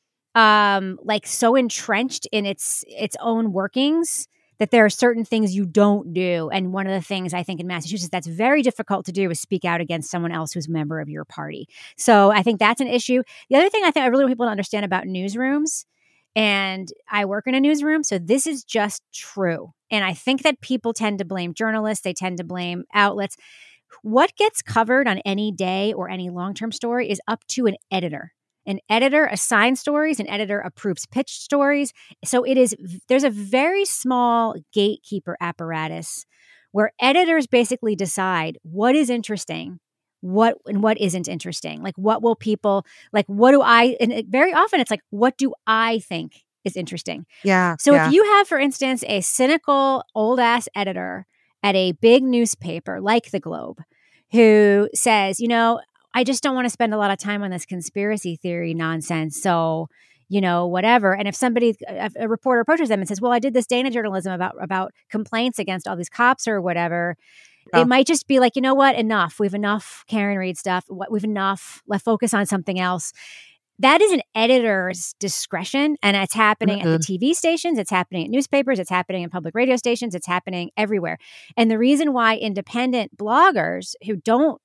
so entrenched in its own workings that there are certain things you don't do. And one of the things I think in Massachusetts that's very difficult to do is speak out against someone else who's a member of your party. So I think that's an issue. The other thing I think I really want people to understand about newsrooms, and I work in a newsroom, so this is just true. And I think that people tend to blame journalists. They tend to blame outlets. What gets covered on any day or any long-term story is up to an editor. An editor assigns stories, an editor approves pitched stories. So there's a very small gatekeeper apparatus where editors basically decide what is interesting, what isn't interesting. Like what will people, like what do I, and very often it's like, what do I think is interesting? Yeah. So if you have, for instance, a cynical old ass editor at a big newspaper like the Globe who says, I just don't want to spend a lot of time on this conspiracy theory nonsense. So, whatever. And if a reporter approaches them and says, well, I did this Dana journalism about complaints against all these cops or whatever, it might just be like, you know what? Enough. We've enough Karen Read stuff. We've enough. Let's focus on something else. That is an editor's discretion. And it's happening at the TV stations. It's happening at newspapers. It's happening in public radio stations. It's happening everywhere. And the reason why independent bloggers who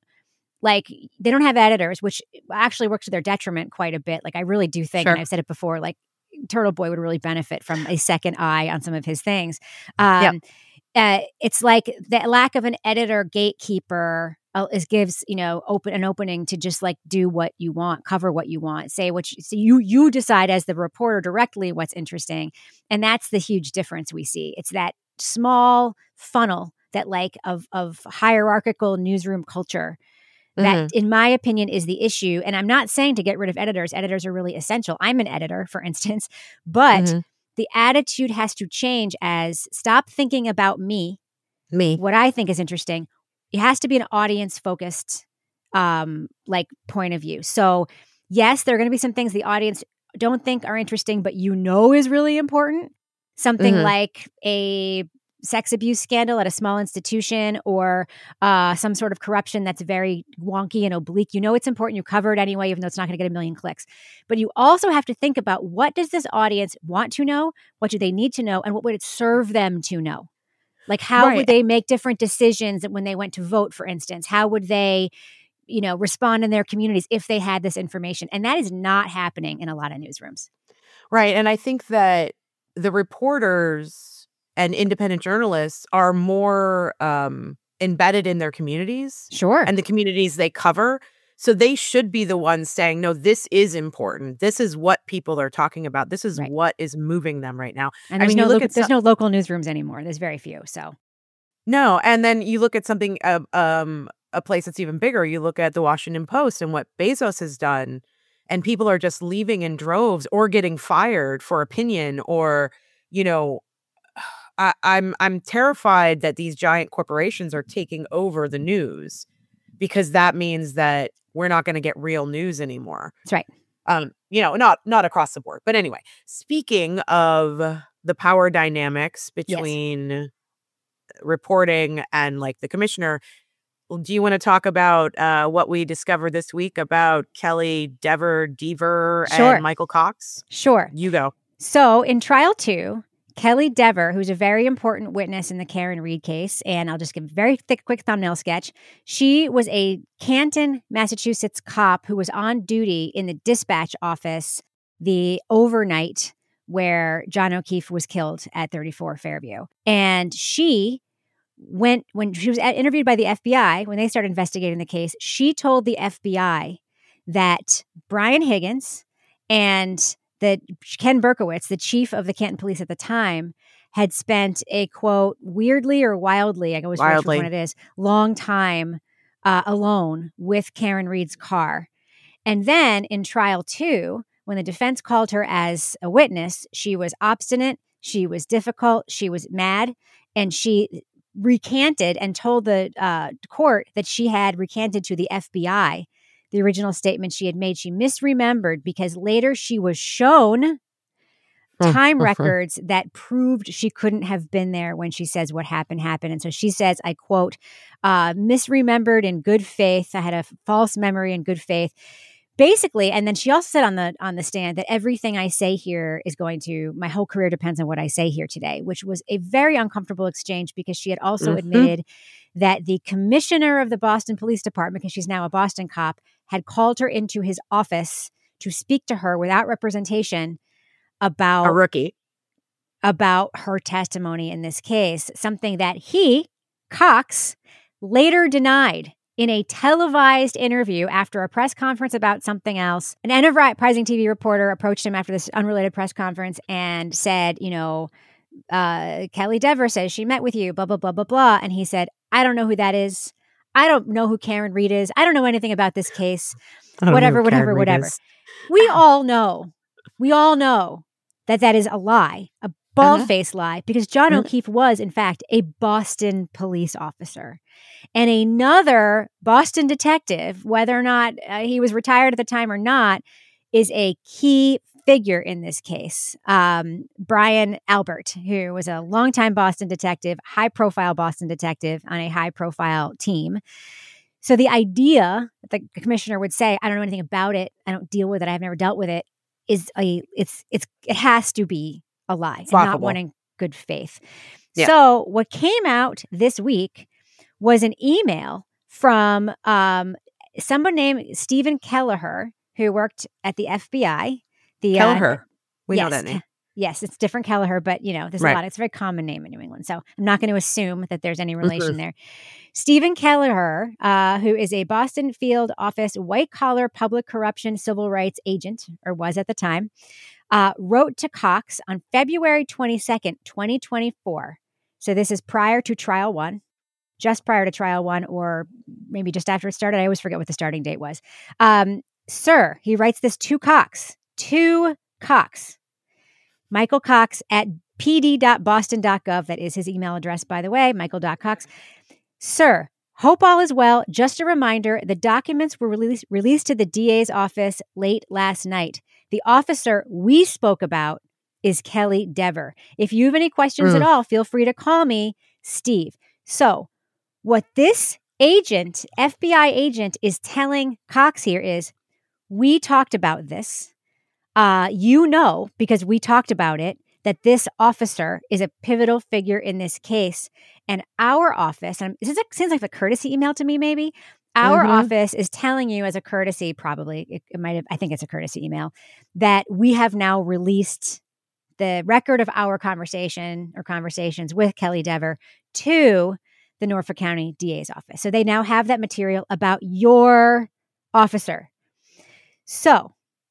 they don't have editors, which actually works to their detriment quite a bit. Like I really do think, and I've said it before, like Turtle Boy would really benefit from a second eye on some of his things. It's like the lack of an editor gatekeeper gives an opening to just like do what you want, cover what you want, say what you decide as the reporter directly what's interesting, and that's the huge difference we see. It's that small funnel that of hierarchical newsroom culture. That, in my opinion, is the issue. And I'm not saying to get rid of editors. Editors are really essential. I'm an editor, for instance. But the attitude has to change as stop thinking about me, what I think is interesting. It has to be an audience-focused point of view. So, yes, there are going to be some things the audience don't think are interesting, but is really important. Something like a sex abuse scandal at a small institution or some sort of corruption that's very wonky and oblique. It's important. You cover it anyway, even though it's not going to get a million clicks. But you also have to think about what does this audience want to know? What do they need to know? And what would it serve them to know? Like how would they make different decisions when they went to vote, for instance? How would they, respond in their communities if they had this information? And that is not happening in a lot of newsrooms. Right. And I think that the reporters and independent journalists are more embedded in their communities. Sure. And the communities they cover. So they should be the ones saying, no, this is important. This is what people are talking about. This is what is moving them right now. And there's no local newsrooms anymore. There's very few. So no. And then you look at something, a place that's even bigger. You look at the Washington Post and what Bezos has done. And people are just leaving in droves or getting fired for opinion or, I'm terrified that these giant corporations are taking over the news because that means that we're not going to get real news anymore. That's right. Not across the board. But anyway, speaking of the power dynamics between reporting and the commissioner, do you want to talk about what we discovered this week about Kelly Dever and Michael Cox? Sure. You go. So in trial 2, Kelly Dever, who's a very important witness in the Karen Read case, and I'll just give a very quick thumbnail sketch. She was a Canton, Massachusetts cop who was on duty in the dispatch office the overnight where John O'Keefe was killed at 34 Fairview. And she when she was interviewed by the FBI, when they started investigating the case, she told the FBI that Brian Higgins and that Ken Berkowitz, the chief of the Canton Police at the time, had spent a, quote, weirdly or wildly, I always forget which one it is, long time alone with Karen Read's car. And then in trial 2, when the defense called her as a witness, she was obstinate, she was difficult, she was mad, and she recanted and told the court that she had recanted to the FBI the original statement she had made. She misremembered because later she was shown time records that proved she couldn't have been there when she says what happened. And so she says, I quote, misremembered in good faith. I had a false memory in good faith. Basically, and then she also said on the stand that everything I say here is my whole career depends on what I say here today, which was a very uncomfortable exchange because she had also admitted that the commissioner of the Boston Police Department, because she's now a Boston cop, had called her into his office to speak to her without representation about A rookie. about her testimony in this case, something that he, Cox, later denied in a televised interview after a press conference about something else. An enterprising TV reporter approached him after this unrelated press conference and said, Kelly Dever says she met with you, blah, blah, blah, blah, blah. And he said, I don't know who that is. I don't know who Karen Reed is. I don't know anything about this case. Whatever. We all know that is a lie, a bald-faced lie, because John O'Keefe was, in fact, a Boston police officer. And another Boston detective, whether or not he was retired at the time or not, is a key figure in this case. Brian Albert, who was a longtime Boston detective, high-profile Boston detective on a high-profile team. So the idea that the commissioner would say, I don't know anything about it, I don't deal with it, I've never dealt with it, it has to be a lie and not one in good faith. Yeah. So what came out this week was an email from someone named Stephen Kelleher, who worked at the FBI. Kelleher. We know that name. Yes, it's different Kelleher, but there's a lot. It's a very common name in New England. So I'm not going to assume that there's any relation there. Stephen Kelleher, who is a Boston field office white-collar public corruption civil rights agent, or was at the time, wrote to Cox on February 22nd, 2024. So this is prior to trial one, just prior to trial one, or maybe just after it started. I always forget what the starting date was. Sir, he writes this to Cox. Michael Cox at pd.boston.gov. That is his email address, by the way, michael.cox. Sir, hope all is well. Just a reminder, the documents were released to the DA's office late last night. The officer we spoke about is Kelly Dever. If you have any questions at all, feel free to call me, Steve. So what this agent, FBI agent, is telling Cox here is, we talked about this. Because we talked about it, that this officer is a pivotal figure in this case. And our office, and this seems like a courtesy email to me, maybe. Our office is telling you as a courtesy, probably, it might have, I think it's a courtesy email, that we have now released the record of our conversation or conversations with Kelly Dever to the Norfolk County DA's office. So they now have that material about your officer. So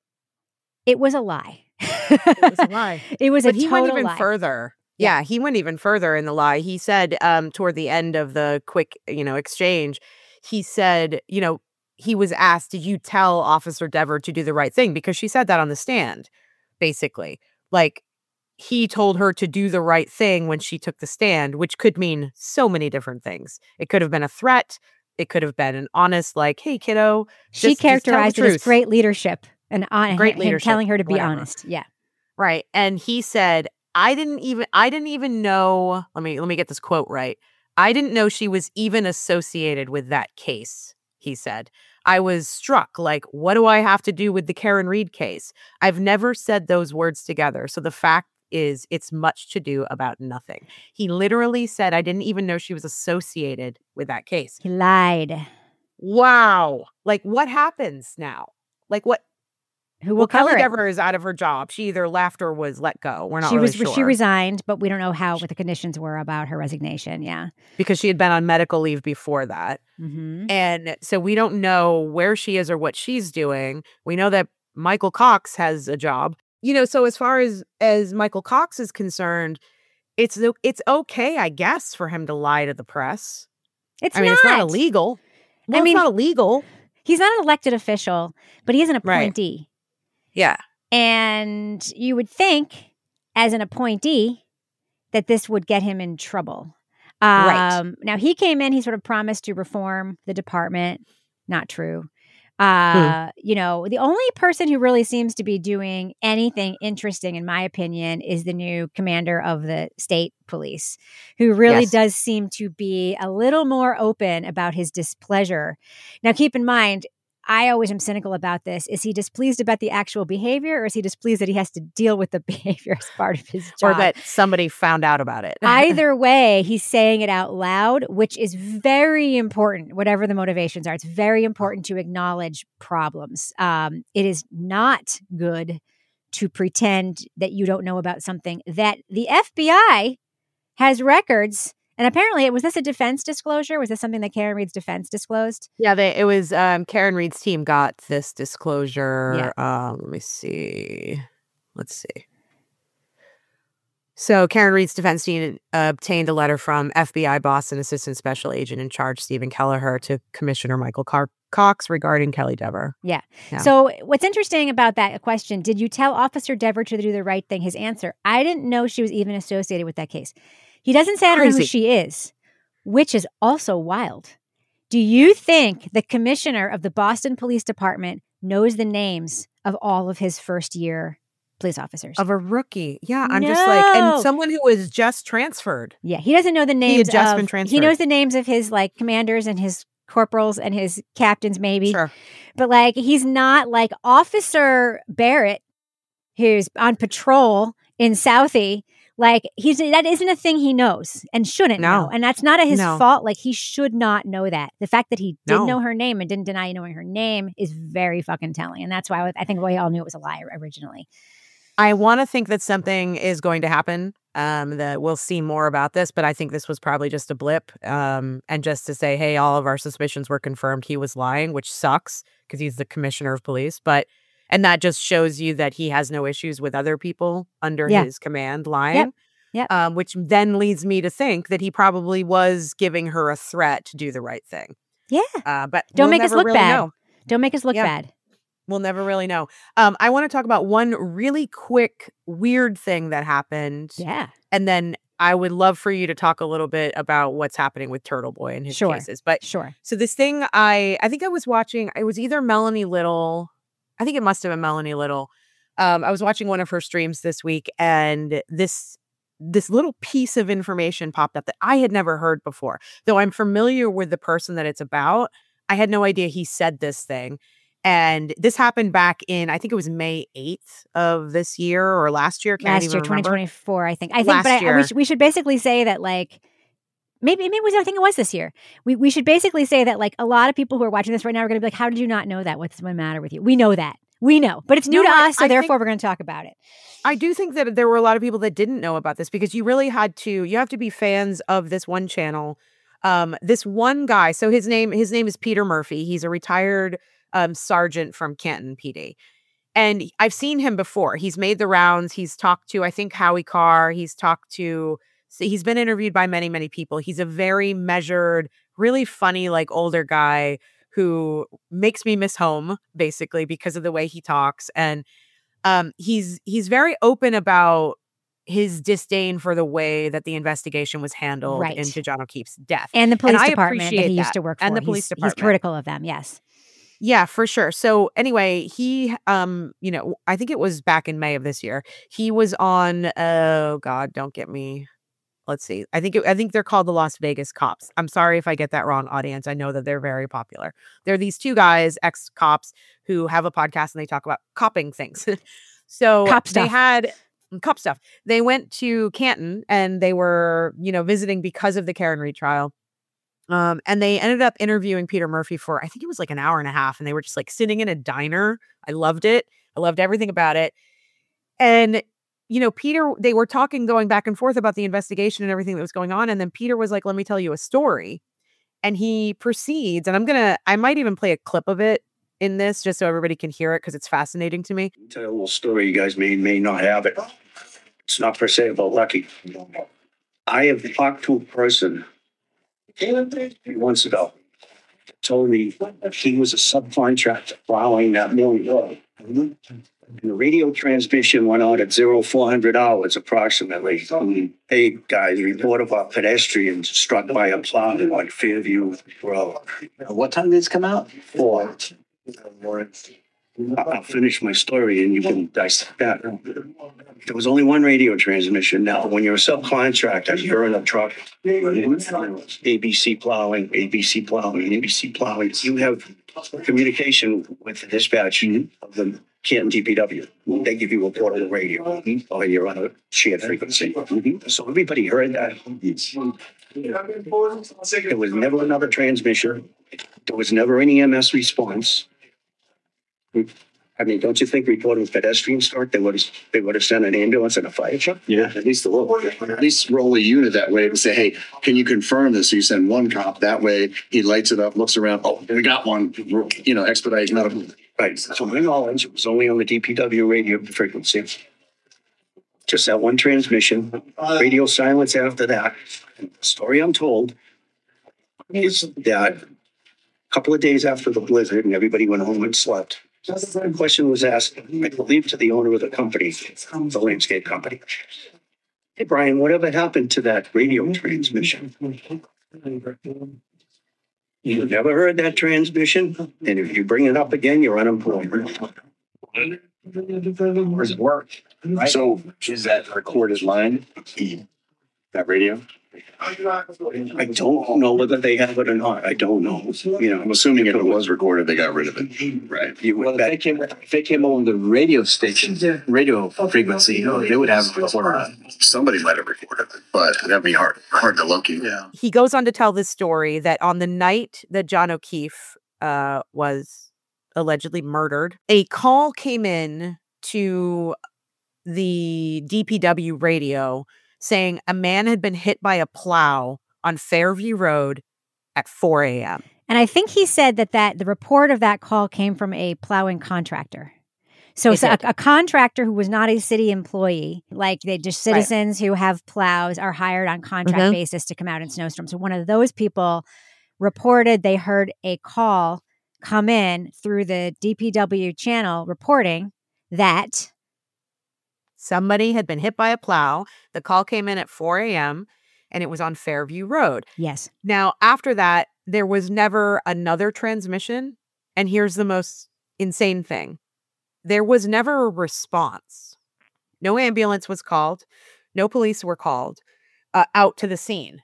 it was a lie. It was a lie. It was but a he total went even lie. further. Yeah, he went even further in the lie. He said toward the end of the quick, exchange, he said, he was asked, did you tell Officer Dever to do the right thing? Because she said that on the stand, basically. Like, he told her to do the right thing when she took the stand, which could mean so many different things. It could have been a threat. It could have been an honest, like, hey, kiddo. She characterized it as great leadership and great leadership, telling her to be whatever. Honest. Yeah. Right. And he said, I didn't even know, let me get this quote right. I didn't know she was even associated with that case, he said. I was struck, like, what do I have to do with the Karen Reed case? I've never said those words together. So the fact is, it's much to do about nothing. He literally said, I didn't even know she was associated with that case. He lied. Wow. Like, what happens now? Like, what? Who will cover Kelly it? Dever is out of her job. She either left or was let go. We're not sure. She resigned, but we don't know what the conditions were about her resignation. Yeah. Because she had been on medical leave before that. Mm-hmm. And so we don't know where she is or what she's doing. We know that Michael Cox has a job. So as far as Michael Cox is concerned, it's okay, I guess, for him to lie to the press. It's not illegal. Well, it's not illegal. He's not an elected official, but he is an appointee. Right. Yeah. And you would think, as an appointee, that this would get him in trouble. Right. Now, he came in, he sort of promised to reform the department. Not true. The only person who really seems to be doing anything interesting, in my opinion, is the new commander of the state police, who really does seem to be a little more open about his displeasure. Now, keep in mind, I always am cynical about this. Is he displeased about the actual behavior, or is he displeased that he has to deal with the behavior as part of his job? Or that somebody found out about it. Either way, he's saying it out loud, which is very important, whatever the motivations are. It's very important to acknowledge problems. It is not good to pretend that you don't know about something that the FBI has records. And apparently, was this a defense disclosure? Was this something that Karen Reed's defense disclosed? Yeah, it was Karen Reed's team got this disclosure. Yeah. Let me see. Let's see. So Karen Reed's defense team obtained a letter from FBI Boston Assistant Special Agent in charge Stephen Kelleher to Commissioner Michael Cox regarding Kelly Dever. Yeah. So what's interesting about that question, did you tell Officer Dever to do the right thing? His answer, I didn't know she was even associated with that case. He doesn't say I don't know who she is, which is also wild. Do you think the commissioner of the Boston Police Department knows the names of all of his first-year police officers? Of a rookie. Yeah, I'm just like, and someone who was just transferred. Yeah, he doesn't know the names. He had just been transferred. He knows the names of his commanders and his corporals and his captains, maybe. Sure. But he's not like Officer Barrett, who's on patrol in Southie. That isn't a thing he knows and shouldn't know. And that's not his fault. He should not know that. The fact that he did know her name and didn't deny knowing her name is very fucking telling. And that's why I think we all knew it was a lie originally. I want to think that something is going to happen, that we'll see more about this, but I think this was probably just a blip. And just to say, hey, all of our suspicions were confirmed. He was lying, which sucks because he's the commissioner of police. And that just shows you that he has no issues with other people under his command lying. Yep. Which then leads me to think that he probably was giving her a threat to do the right thing. Yeah. But don't make us look really bad. Know. Don't make us look bad. We'll never really know. I want to talk about one really quick, weird thing that happened. Yeah. And then I would love for you to talk a little bit about what's happening with Turtle Boy and his cases. But so this thing, I think I was watching, it was either Melanie Little. I think it must have been Melanie Little. I was watching one of her streams this week, and this little piece of information popped up that I had never heard before. Though I'm familiar with the person that it's about, I had no idea he said this thing. And this happened back in, I think it was May 8th of this year or last year. Last year, 2024, I think. We should basically say that maybe it was, I think it was this year. We should basically say that a lot of people who are watching this right now are going to be like, how did you not know that? What's the matter with you? We know that. We know. But it's new to us, so therefore we're going to talk about it. I do think that there were a lot of people that didn't know about this because you have to be fans of this one channel. This one guy, so his name is Peter Murphy. He's a retired sergeant from Canton PD. And I've seen him before. He's made the rounds. He's talked to, I think, Howie Carr. He's been interviewed by many, many people. He's a very measured, really funny, older guy who makes me miss home, basically, because of the way he talks. And he's very open about his disdain for the way that the investigation was handled into John O'Keefe's death. And the police department that he used to work for. And the police department. He's critical of them, yes. Yeah, for sure. So anyway, he, I think it was back in May of this year. He was on, oh God, don't get me. Let's see. I think they're called the Las Vegas Cops. I'm sorry if I get that wrong, audience. I know that they're very popular. They're these two guys, ex-cops, who have a podcast and they talk about copping things. So they had cop stuff. They went to Canton and they were, visiting because of the Karen Reed trial. And they ended up interviewing Peter Murphy for, I think it was an hour and a half. And they were just sitting in a diner. I loved it. I loved everything about it. And Peter, they were talking, going back and forth about the investigation and everything that was going on. And then Peter was like, let me tell you a story. And he proceeds, and I might even play a clip of it in this just so everybody can hear it because it's fascinating to me. I'll tell you a little story. You guys may not have it. It's not per se about Lucky. I have talked to a person months ago. Told me he was a subcontractor plowing that Millie Road. And the radio transmission went out at 0400 hours approximately. Hey guys, report about pedestrians struck by a plow on Fairview Road. What time did this come out? 4. I'll finish my story and you can dissect that. There was only one radio transmission. Now, when you're a subcontractor, you're in a truck, ABC plowing, ABC plowing, ABC plowing. You have communication with the dispatch of the Canton DPW. They give you a portable radio, or you're on a shared frequency. So everybody heard that. There was never another transmission. There was never any EMS response. I mean, don't you think reporting pedestrian start, they would have sent an ambulance and a fire truck? Yeah, at least a little. At least roll a unit that way to say, hey, can you confirm this? So you send one cop that way. He lights it up, looks around. Oh, we got one. Expedite medical. Right. So my knowledge, it was only on the DPW radio frequency. Just that one transmission. Radio silence after that. And the story I'm told is that a couple of days after the blizzard and everybody went home and slept, the question was asked, I believe, to the owner of the company, the landscape company. Hey, Brian, whatever happened to that radio transmission? You never heard that transmission? And if you bring it up again, you're unemployed. Where's it work? Right? So is that recorded line? That radio? I don't know whether they have it or not. I don't know. I'm assuming if it was recorded, they got rid of it. Right. You would bet. If they came on the radio station, radio frequency, they would have recorded it. Somebody might have recorded it, but that'd be hard to locate. Yeah. He goes on to tell this story that on the night that John O'Keefe was allegedly murdered, a call came in to the DPW radio saying a man had been hit by a plow on Fairview Road at 4 a.m. And I think he said that the report of that call came from a plowing contractor. So it's a contractor who was not a city employee, like they just citizens who have plows are hired on contract basis to come out in snowstorms. So one of those people reported they heard a call come in through the DPW channel reporting that somebody had been hit by a plow. The call came in at 4 a.m. and it was on Fairview Road. Yes. Now, after that, there was never another transmission. And here's the most insane thing. There was never a response. No ambulance was called. No police were called out to the scene.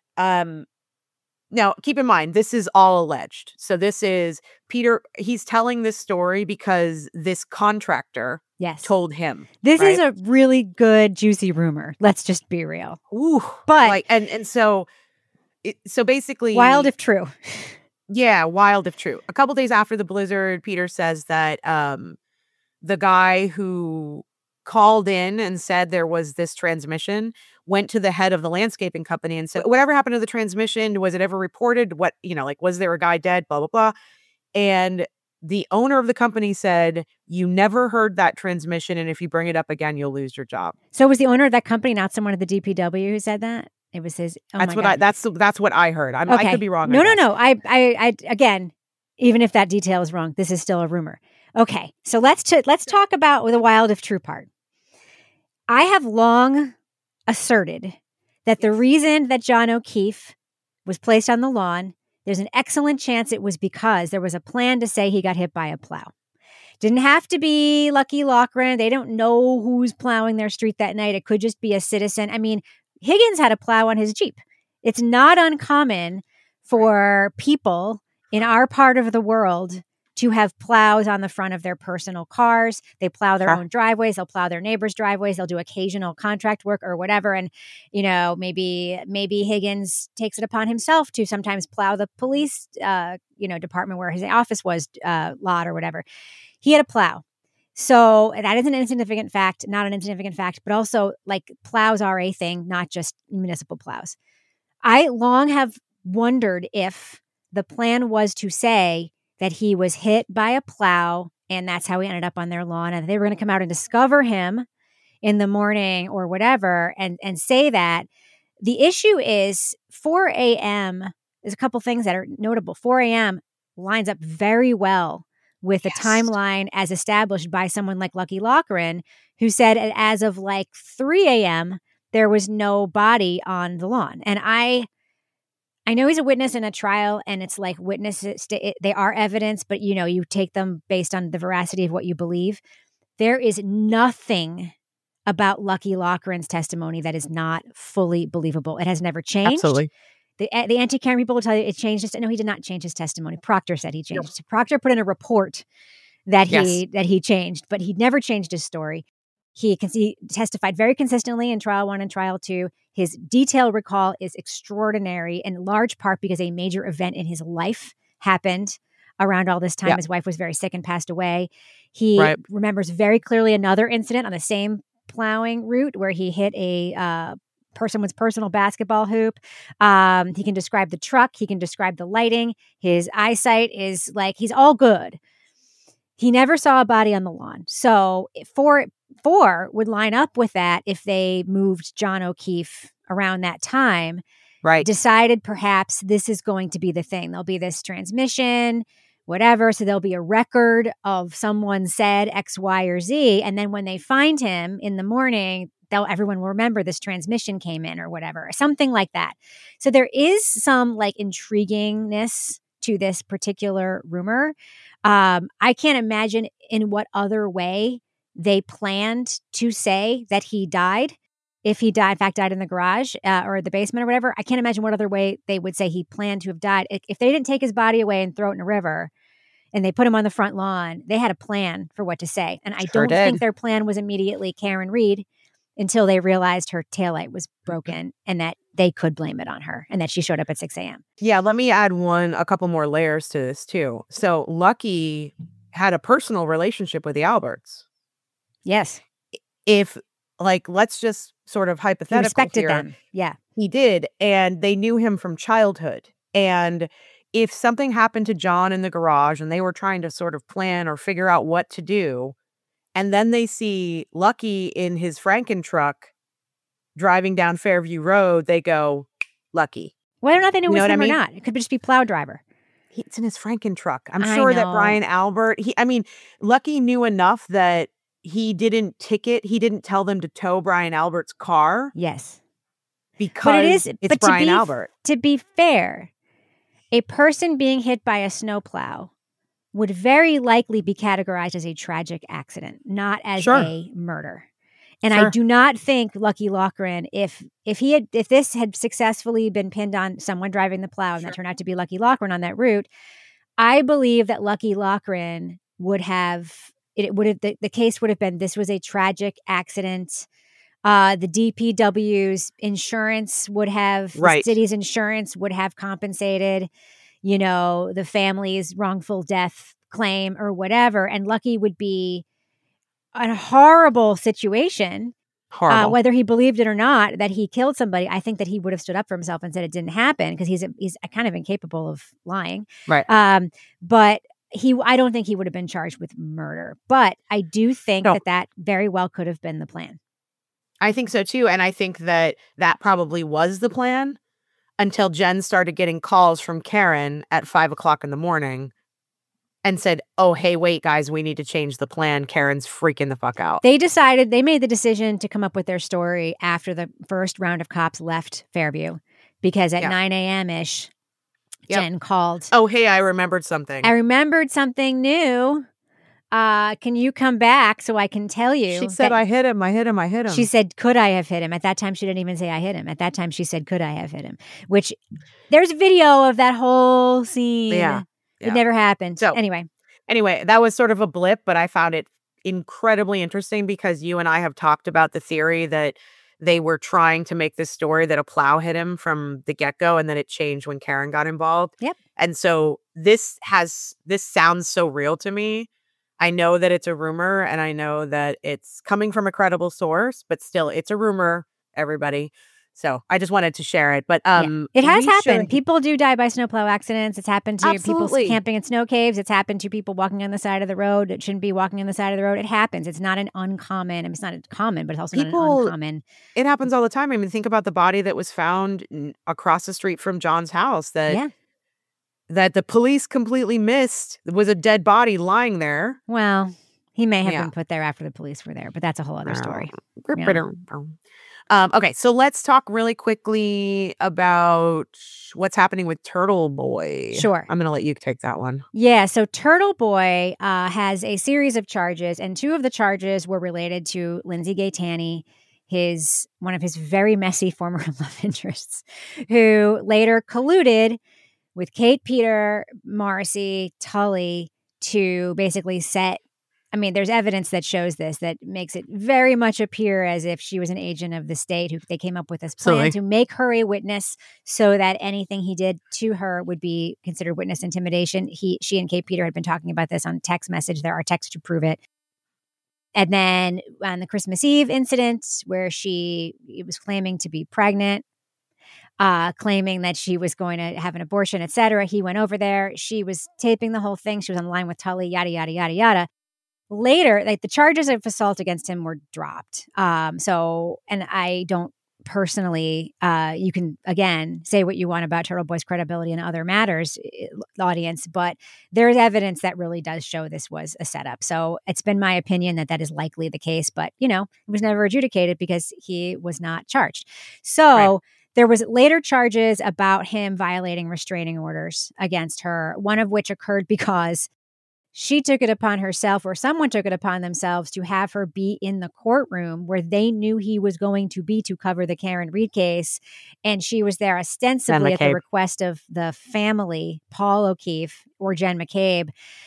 Now, keep in mind, this is all alleged. So this is Peter. He's telling this story because this contractor told him. This is a really good, juicy rumor. Let's just be real. Ooh, but so basically, wild if true. Yeah, wild if true. A couple days after the blizzard, Peter says that the guy who called in and said there was this transmission went to the head of the landscaping company and said, whatever happened to the transmission? Was it ever reported? What, was there a guy dead? Blah, blah, blah. And the owner of the company said, you never heard that transmission. And if you bring it up again, you'll lose your job. So was the owner of that company not someone at the DPW who said that? It was his. Oh that's what I heard. I could be wrong. No. I again, even if that detail is wrong, this is still a rumor. Okay. So let's talk about the wild if true part. I have long asserted that the reason that John O'Keefe was placed on the lawn, there's an excellent chance it was because there was a plan to say he got hit by a plow. Didn't have to be Lucky Loughran. They don't know who's plowing their street that night. It could just be a citizen. I mean, Higgins had a plow on his Jeep. It's not uncommon for people in our part of the world to have plows on the front of their personal cars. They plow their own driveways. They'll plow their neighbors' driveways. They'll do occasional contract work or whatever. And, maybe Higgins takes it upon himself to sometimes plow the police, department where his office was, lot or whatever. He had a plow. So that is an insignificant fact, not an insignificant fact, but also like plows are a thing, not just municipal plows. I long have wondered if the plan was to say that he was hit by a plow and that's how he ended up on their lawn. And they were going to come out and discover him in the morning or whatever and say that. The issue is 4 a.m. There's a couple things that are notable. 4 a.m. lines up very well with the timeline as established by someone like Lucky Loughran, who said as of like 3 a.m., there was no body on the lawn. And I know he's a witness in a trial, and it's like witnesses, they are evidence, but you take them based on the veracity of what you believe. There is nothing about Lucky Loughran's testimony that is not fully believable. It has never changed. Absolutely. The anti-Karen people will tell you it changed. No, he did not change his testimony. Proctor said he changed. Yep. Proctor put in a report that he changed, but he never changed his story. He testified very consistently in trial 1 and trial 2. His detailed recall is extraordinary, in large part because a major event in his life happened around all this time. Yeah. His wife was very sick and passed away. He remembers very clearly another incident on the same plowing route where he hit a person's personal basketball hoop. He can describe the truck. He can describe the lighting. His eyesight is like, he's all good. He never saw a body on the lawn. So 4 would line up with that if they moved John O'Keefe around that time. Right. Decided perhaps this is going to be the thing. There'll be this transmission, whatever. So there'll be a record of someone said X, Y, or Z. And then when they find him in the morning, everyone will remember this transmission came in or whatever, something like that. So there is some like intriguingness to this particular rumor. I can't imagine in what other way they planned to say that he died. If he died, in fact, died in the garage or the basement or whatever, I can't imagine what other way they would say he planned to have died. If they didn't take his body away and throw it in a river and they put him on the front lawn, they had a plan for what to say. And I don't think their plan was immediately Karen Read until they realized her taillight was broken and that they could blame it on her and that she showed up at 6 a.m. Yeah, let me add a couple more layers to this too. So Lucky had a personal relationship with the Alberts. Yes. If, like, let's just sort of hypothetical he respected here. Them. Yeah. He did. And they knew him from childhood. And if something happened to John in the garage and they were trying to sort of plan or figure out what to do, and then they see Lucky in his Franken truck driving down Fairview Road, they go, Lucky. Whether or not they knew it was him or not. It could just be plow driver. It's in his Franken truck. I'm sure that Brian Albert, Lucky knew enough that he didn't tell them to tow Brian Albert's car. Yes. Because it's Brian Albert. To be fair, a person being hit by a snowplow would very likely be categorized as a tragic accident, not as a murder. And I do not think Lucky Loughran, if this had successfully been pinned on someone driving the plow and that turned out to be Lucky Loughran on that route, I believe that Lucky Loughran the case would have been this was a tragic accident. The DPW's insurance would have, the city's insurance would have compensated, the family's wrongful death claim or whatever. And Lucky would be a horrible situation. Horrible. Whether he believed it or not that he killed somebody, I think that he would have stood up for himself and said it didn't happen because he's kind of incapable of lying. Right. But I don't think he would have been charged with murder. But I do think that very well could have been the plan. I think so too. And I think that probably was the plan until Jen started getting calls from Karen at 5:00 in the morning and said, oh, hey, wait, guys, we need to change the plan. Karen's freaking the fuck out. They made the decision to come up with their story after the first round of cops left Fairview because at 9 a.m.-ish, Jen called. Oh, hey, I remembered something. I remembered something new. Can you come back so I can tell you? She said, I hit him. She said, could I have hit him? At that time, she didn't even say I hit him. At that time, she said, could I have hit him? Which there's video of that whole scene. Yeah. It never happened. So anyway, that was sort of a blip, but I found it incredibly interesting because you and I have talked about the theory that they were trying to make this story that a plow hit him from the get-go and then it changed when Karen got involved. Yep. And so this sounds so real to me. I know that it's a rumor and I know that it's coming from a credible source, but still it's a rumor, everybody. So I just wanted to share it. But it has happened. People do die by snowplow accidents. It's happened to people camping in snow caves. It's happened to people walking on the side of the road. It shouldn't be walking on the side of the road. It happens. It's not an uncommon. It's not common, but it's also not an uncommon. It happens all the time. I mean, think about the body that was found across the street from John's house that the police completely missed. There was a dead body lying there. Well, he may have been put there after the police were there, but that's a whole other story. Okay, so let's talk really quickly about what's happening with Turtle Boy. Sure. I'm going to let you take that one. Yeah, so Turtle Boy has a series of charges, and two of the charges were related to Lindsay Gaetani, one of his very messy former love interests, who later colluded with Kate Peter, Morrissey, Tully to basically there's evidence that shows this, that makes it very much appear as if she was an agent of the state who they came up with this plan to make her a witness so that anything he did to her would be considered witness intimidation. She and Kate Peter had been talking about this on text message. There are texts to prove it. And then on the Christmas Eve incident where she was claiming to be pregnant, claiming that she was going to have an abortion, etc. He went over there. She was taping the whole thing. She was on the line with Tully, yada, yada, yada, yada. Later, the charges of assault against him were dropped. And I don't personally, you can, again, say what you want about Turtle Boy's credibility and other matters, audience, but there's evidence that really does show this was a setup. So it's been my opinion that is likely the case, but, it was never adjudicated because he was not charged. So there was later charges about him violating restraining orders against her, one of which occurred because she took it upon herself, or someone took it upon themselves, to have her be in the courtroom where they knew he was going to be to cover the Karen Read case. And she was there ostensibly at the request of the family, Paul O'Keefe or Jen McCabe,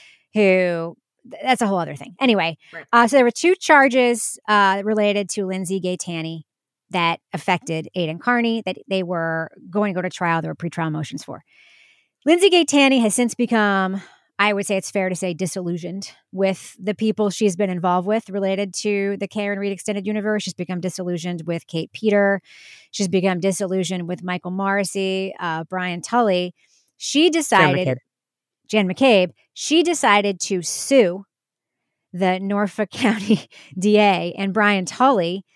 who, that's a whole other thing. Anyway, so there were two charges related to Lindsay Gaetani that affected Aidan Carney that they were going to go to trial. There were pretrial motions for. Lindsay Gaetani has since become, I would say it's fair to say, disillusioned with the people she's been involved with related to the Karen Read Extended Universe. She's become disillusioned with Kate Peter. She's become disillusioned with Michael Morrissey, Brian Tully. She decided, Jen McCabe, she decided to sue the Norfolk County DA and Brian Tully.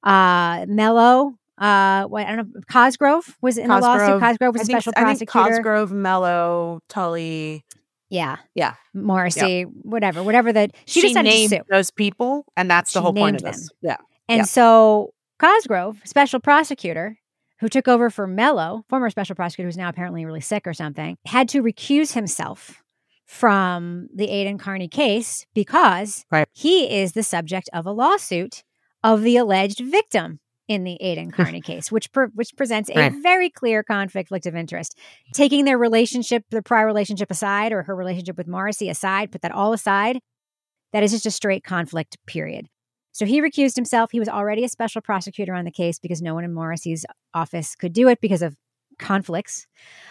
Mello, I don't know, Cosgrove was in the lawsuit. Cosgrove was a special prosecutor. I think Cosgrove, Mello, Tully. Yeah. Yeah. Morrissey, whatever that she decided named to sue those people, and that's the whole point of this. Yeah. And so Cosgrove, special prosecutor who took over for Mello, former special prosecutor who's now apparently really sick or something, had to recuse himself from the Aidan Carney case because he is the subject of a lawsuit of the alleged victim in the Aidan Carney case, which presents a very clear conflict of interest. Taking their prior relationship aside, or her relationship with Morrissey aside, put that all aside, that is just a straight conflict, period. So he recused himself. He was already a special prosecutor on the case because no one in Morrissey's office could do it because of conflicts.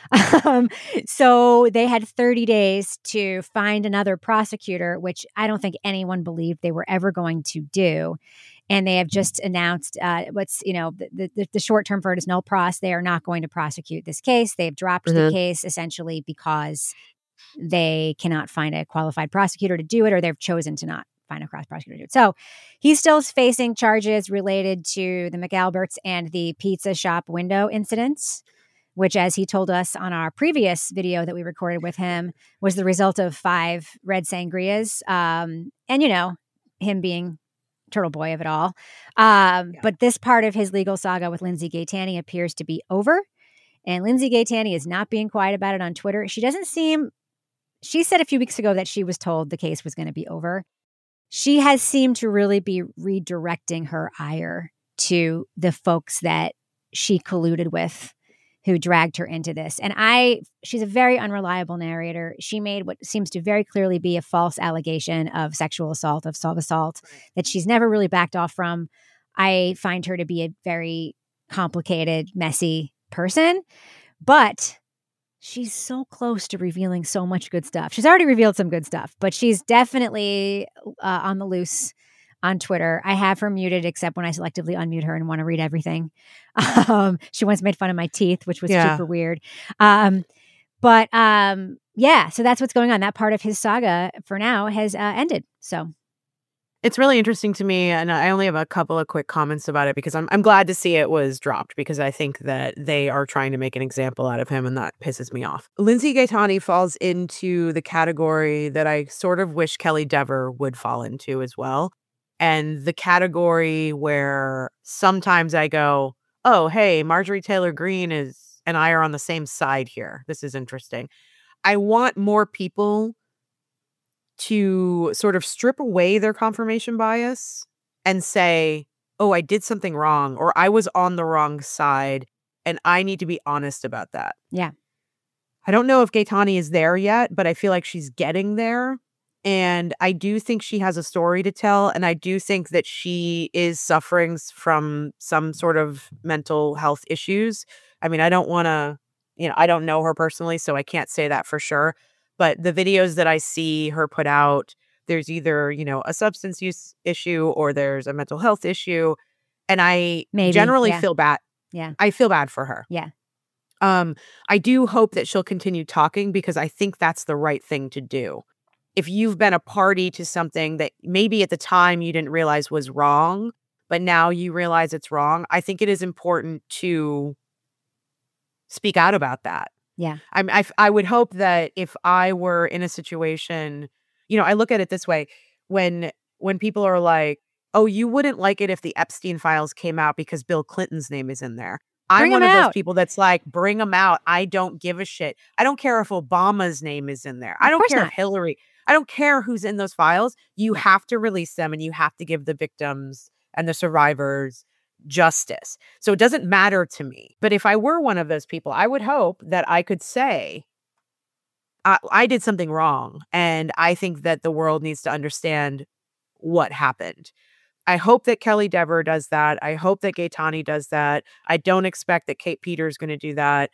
So they had 30 days to find another prosecutor, which I don't think anyone believed they were ever going to do. And they have just announced the short term verdict is null pros. They are not going to prosecute this case. They've dropped the case essentially because they cannot find a qualified prosecutor to do it, or they've chosen to not find a cross prosecutor to do it. So he's still facing charges related to the McAlberts and the pizza shop window incidents, which, as he told us on our previous video that we recorded with him, was the result of 5 red sangrias. And, him being Turtle Boy of it all. But this part of his legal saga with Lindsay Gaetani appears to be over. And Lindsay Gaetani is not being quiet about it on Twitter. She said a few weeks ago that she was told the case was going to be over. She has seemed to really be redirecting her ire to the folks that she colluded with, who dragged her into this. And she's a very unreliable narrator. She made what seems to very clearly be a false allegation of sexual assault, of assault, that she's never really backed off from. I find her to be a very complicated, messy person, but she's so close to revealing so much good stuff. She's already revealed some good stuff, but she's definitely on the loose on Twitter. I have her muted except when I selectively unmute her and want to read everything. She once made fun of my teeth, which was super weird. So that's what's going on. That part of his saga for now has ended. So it's really interesting to me, and I only have a couple of quick comments about it because I'm glad to see it was dropped, because I think that they are trying to make an example out of him, and that pisses me off. Lindsay Gaetani falls into the category that I sort of wish Kelly Dever would fall into as well. and the category where sometimes I go, oh, hey, Marjorie Taylor Greene and I are on the same side here. This is interesting. I want more people to sort of strip away their confirmation bias and say, oh, I did something wrong, or I was on the wrong side, and I need to be honest about that. Yeah. I don't know if Gaetani is there yet, but I feel like she's getting there. And I do think she has a story to tell. And I do think that she is suffering from some sort of mental health issues. I mean, I don't want to, I don't know her personally, so I can't say that for sure. But the videos that I see her put out, there's either, a substance use issue or there's a mental health issue. And I generally feel bad. Yeah. I feel bad for her. Yeah. I do hope that she'll continue talking because I think that's the right thing to do. If you've been a party to something that maybe at the time you didn't realize was wrong, but now you realize it's wrong, I think it is important to speak out about that. Yeah. I would hope that if I were in a situation, I look at it this way, when people are like, oh, you wouldn't like it if the Epstein files came out because Bill Clinton's name is in there. I'm one of those people that's like, bring them out. I don't give a shit. I don't care if Obama's name is in there. I don't care if Hillary, I don't care who's in those files. You have to release them and you have to give the victims and the survivors justice. So it doesn't matter to me. But if I were one of those people, I would hope that I could say, I did something wrong. And I think that the world needs to understand what happened. I hope that Kelly Dever does that. I hope that Gaetani does that. I don't expect that Kate Peters is going to do that.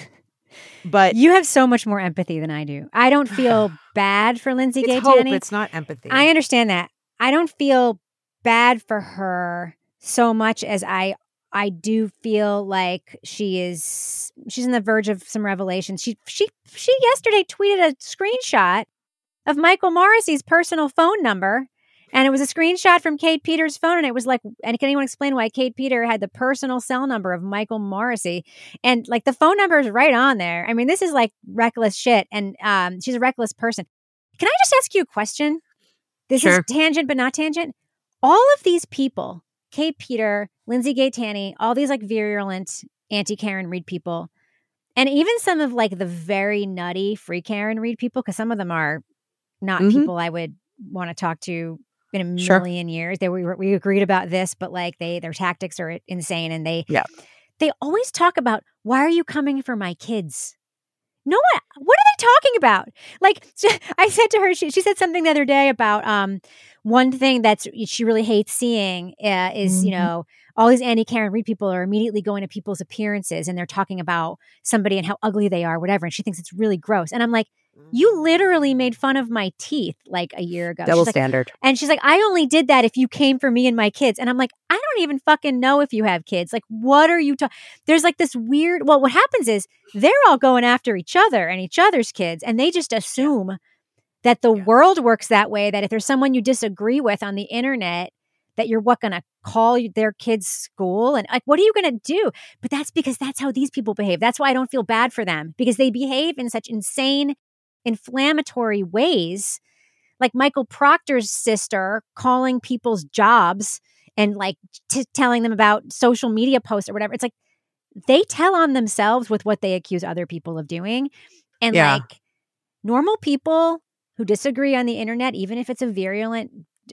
But you have so much more empathy than I do. I don't feel bad for Lindsay Gaetani. Hope. It's not empathy. I understand that. I don't feel bad for her so much as I do feel like she's on the verge of some revelations. She yesterday tweeted a screenshot of Michael Morrissey's personal phone number. And it was a screenshot from Kate Peters' phone. And it was like, and can anyone explain why Kate Peter had the personal cell number of Michael Morrissey? And like the phone number is right on there. I mean, this is like reckless shit. And she's a reckless person. Can I just ask you a question? This is tangent, but not tangent. All of these people, Kate Peter, Lindsay Gaetani, all these like virulent anti-Karen Read people, and even some of like the very nutty free Karen Read people, because some of them are not people I would want to talk to in a million years. We agreed about this, but like their tactics are insane, and they always talk about, why are you coming for my kids? No one. What are they talking about? Like, I said to her, she said something the other day about one thing that she really hates seeing is all these anti-Karen Read people are immediately going to people's appearances and they're talking about somebody and how ugly they are, whatever. And she thinks it's really gross. And I'm like, you literally made fun of my teeth like a year ago. Double standard. And she's like, I only did that if you came for me and my kids. And I'm like, I don't even fucking know if you have kids. Like, what are you talking? There's like this weird, what happens is they're all going after each other and each other's kids. And they just assume that the world works that way, that if there's someone you disagree with on the internet, that you're going to call their kids' school. And like, what are you going to do? But that's because that's how these people behave. That's why I don't feel bad for them, because they behave in such insane, inflammatory ways. Like Michael Proctor's sister calling people's jobs and like telling them about social media posts or whatever. It's like they tell on themselves with what they accuse other people of doing. And like normal people who disagree on the internet, even if it's a virulent,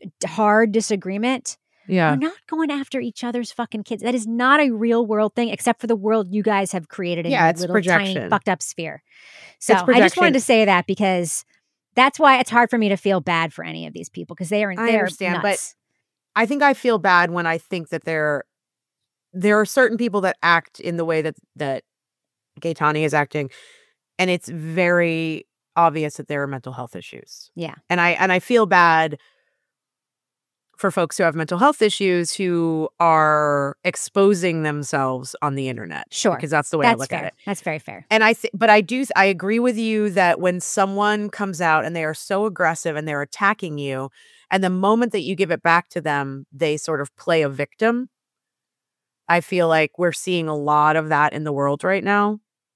hard disagreement, we're not going after each other's fucking kids. That is not a real world thing, except for the world you guys have created in your it's little projection. Tiny fucked up sphere. So I just wanted to say that, because that's why it's hard for me to feel bad for any of these people, because they are I understand, nuts. But I think I feel bad when I think that there are certain people that act in the way that Gaetani is acting, and it's very obvious that there are mental health issues. Yeah. And I feel bad for folks who have mental health issues who are exposing themselves on the internet. Sure. Because that's the way I look at it. That's very fair. And I agree with you that when someone comes out and they are so aggressive and they're attacking you, and the moment that you give it back to them, they sort of play a victim. I feel like we're seeing a lot of that in the world right now.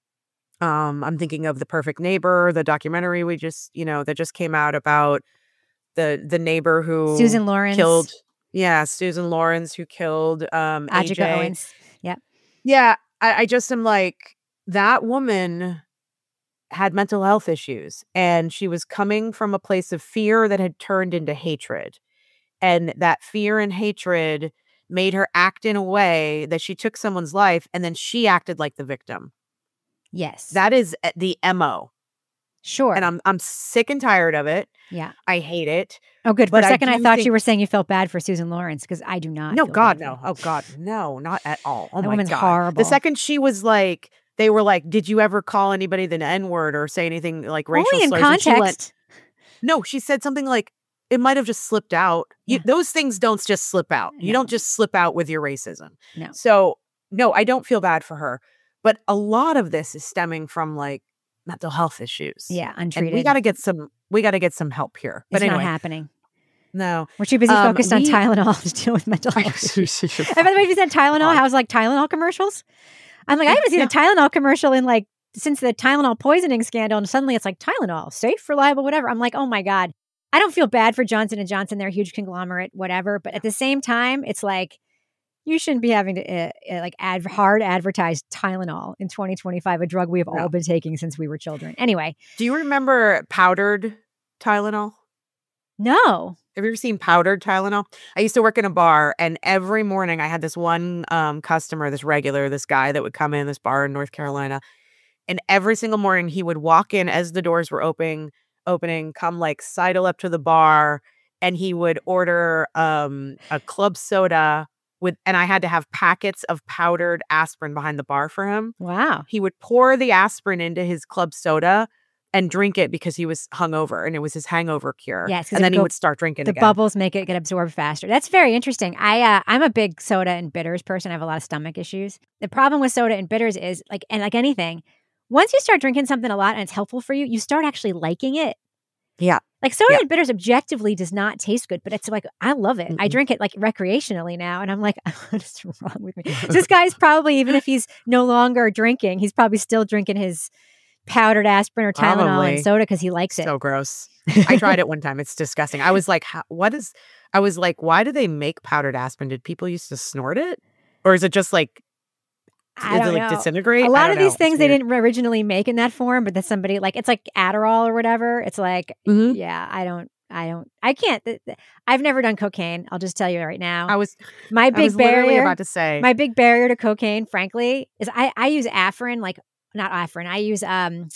I'm thinking of The Perfect Neighbor, the documentary that just came out about the neighbor who Susan Lawrence killed Yeah, Susan Lawrence, who killed Ajika AJ. Owens. Yep. Yeah, I just am like, that woman had mental health issues, and she was coming from a place of fear that had turned into hatred. And that fear and hatred made her act in a way that she took someone's life, and then she acted like the victim. Yes. That is the MO. Sure. And I'm sick and tired of it. Yeah. I hate it. Oh, good. For But a second, I do thought think- you were saying you felt bad for Susan Lawrence, because I do not. No, feel God, bad for no. her. Oh, God, no, not at all. Oh, That my woman's God. horrible. The second she was like, they were like, did you ever call anybody the N-word or say anything like racial Only in slurs? And she context. no, she said something like, it might have just slipped out. Yeah. Those things don't just slip out. You No. don't just slip out with your racism. No. So, no, I don't feel bad for her. But a lot of this is stemming from like mental health issues. Yeah, And untreated. we got to get some help here. But It's anyway, not happening. no. We're too busy focused on we- Tylenol to deal with mental health issues. And by the way, if you said Tylenol, God. how's like Tylenol commercials? I'm like, I haven't seen a Tylenol commercial in like since the Tylenol poisoning scandal, and suddenly it's like Tylenol, safe, reliable, whatever. I'm like, oh my God. I don't feel bad for Johnson & Johnson. They're a huge conglomerate, whatever. But at the same time, it's like, you shouldn't be having to hard advertise Tylenol in 2025, a drug we have all been taking since we were children. Anyway. Do you remember powdered Tylenol? No. Have you ever seen powdered Tylenol? I used to work in a bar, and every morning I had this one customer, this guy that would come in this bar in North Carolina. And every single morning he would walk in as the doors were opening, come like sidle up to the bar, and he would order a club soda and I had to have packets of powdered aspirin behind the bar for him. Wow. He would pour the aspirin into his club soda and drink it because he was hungover, and it was his hangover cure. Yes, and then he would start drinking the again. bubbles make it get absorbed faster. That's very interesting. I'm a big soda and bitters person. I have a lot of stomach issues. The problem with soda and bitters is like anything, once you start drinking something a lot and it's helpful for you, you start actually liking it. Yeah. Like soda Yeah. and bitters objectively does not taste good, but it's like, I love it. I drink it like recreationally now. And I'm like, what is wrong with me? So this guy's probably, even if he's no longer drinking, he's probably still drinking his powdered aspirin or Tylenol Probably. and soda because he likes it. So gross. I tried it one time. It's disgusting. I was like, why do they make powdered aspirin? Did people used to snort it? Or is it just like, I does don't it like know. disintegrate? A lot I of don't know. these things It's they weird. didn't originally make in that form, but then somebody like, it's like Adderall or whatever. It's like, Mhm. yeah, I can't. I've never done cocaine. I'll just tell you right now. I was My big literally barrier, about to say. my big barrier to cocaine, frankly, is I use Afrin, like not Afrin. I use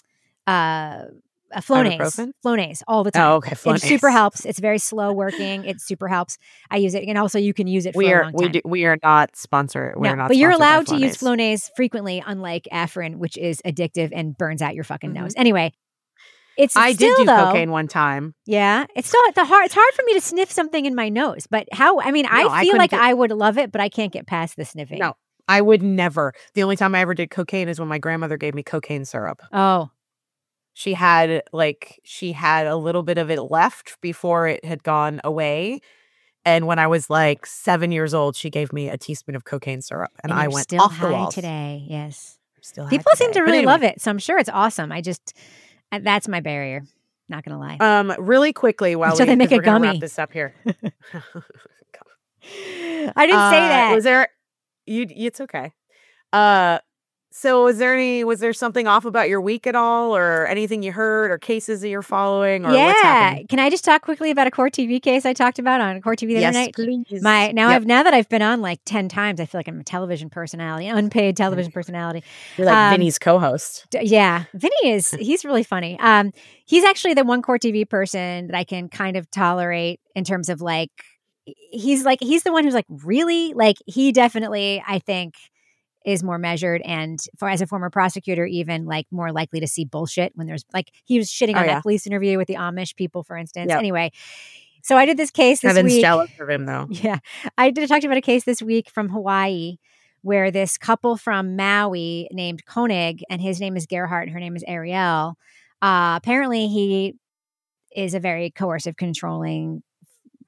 Flonase, Ibuprofen? Flonase all the time. Oh, okay. It super Flonase. helps. It's very slow working. It super helps. I use it, and also you can use it for a long time. We are not sponsored. We're No, not but you're sponsored by allowed to use Flonase. Flonase frequently, unlike Afrin, which is addictive and burns out your fucking Mhm. nose. Anyway, it's I still, did do though, cocaine one time. Yeah, it's hard for me to sniff something in my nose. But I No, I feel couldn't like do- I would love it, but I can't get past the sniffing. No, I would never. The only time I ever did cocaine is when my grandmother gave me cocaine syrup. Oh, She had a little bit of it left before it had gone away. And when I was like 7 years old, she gave me a teaspoon of cocaine syrup, and I you're went still off the high walls. today. Yes, Still high people seem today. to But really anyway, love it, so I'm sure it's awesome. That's my barrier. Not gonna lie. Really quickly while Until they make 'cause a we're gonna wrap gummy. this up here. I didn't say that. Was there? It's okay. So was there something off about your week at all, or anything you heard, or cases that you're following, or what's happening? Can I just talk quickly about a Court TV case I talked about on Court TV the other night? please. Now Yep. that I've been on like 10 times, I feel like I'm a television personality, unpaid television personality. You're like Vinny's co-host. Yeah, Vinny he's really funny. He's actually the one Court TV person that I can kind of tolerate in terms of like, he's the one who's like really like, he definitely, I think, is more measured, and as a former prosecutor, even like more likely to see bullshit when there's like, he was shitting on that police interview with the Amish people, for instance. Yep. Anyway, so I did this case this Kevin's week. jealous of him though. Yeah. I talked about a case this week from Hawaii where this couple from Maui named Koenig, and his name is Gerhardt and her name is Ariel. Apparently he is a very coercive, controlling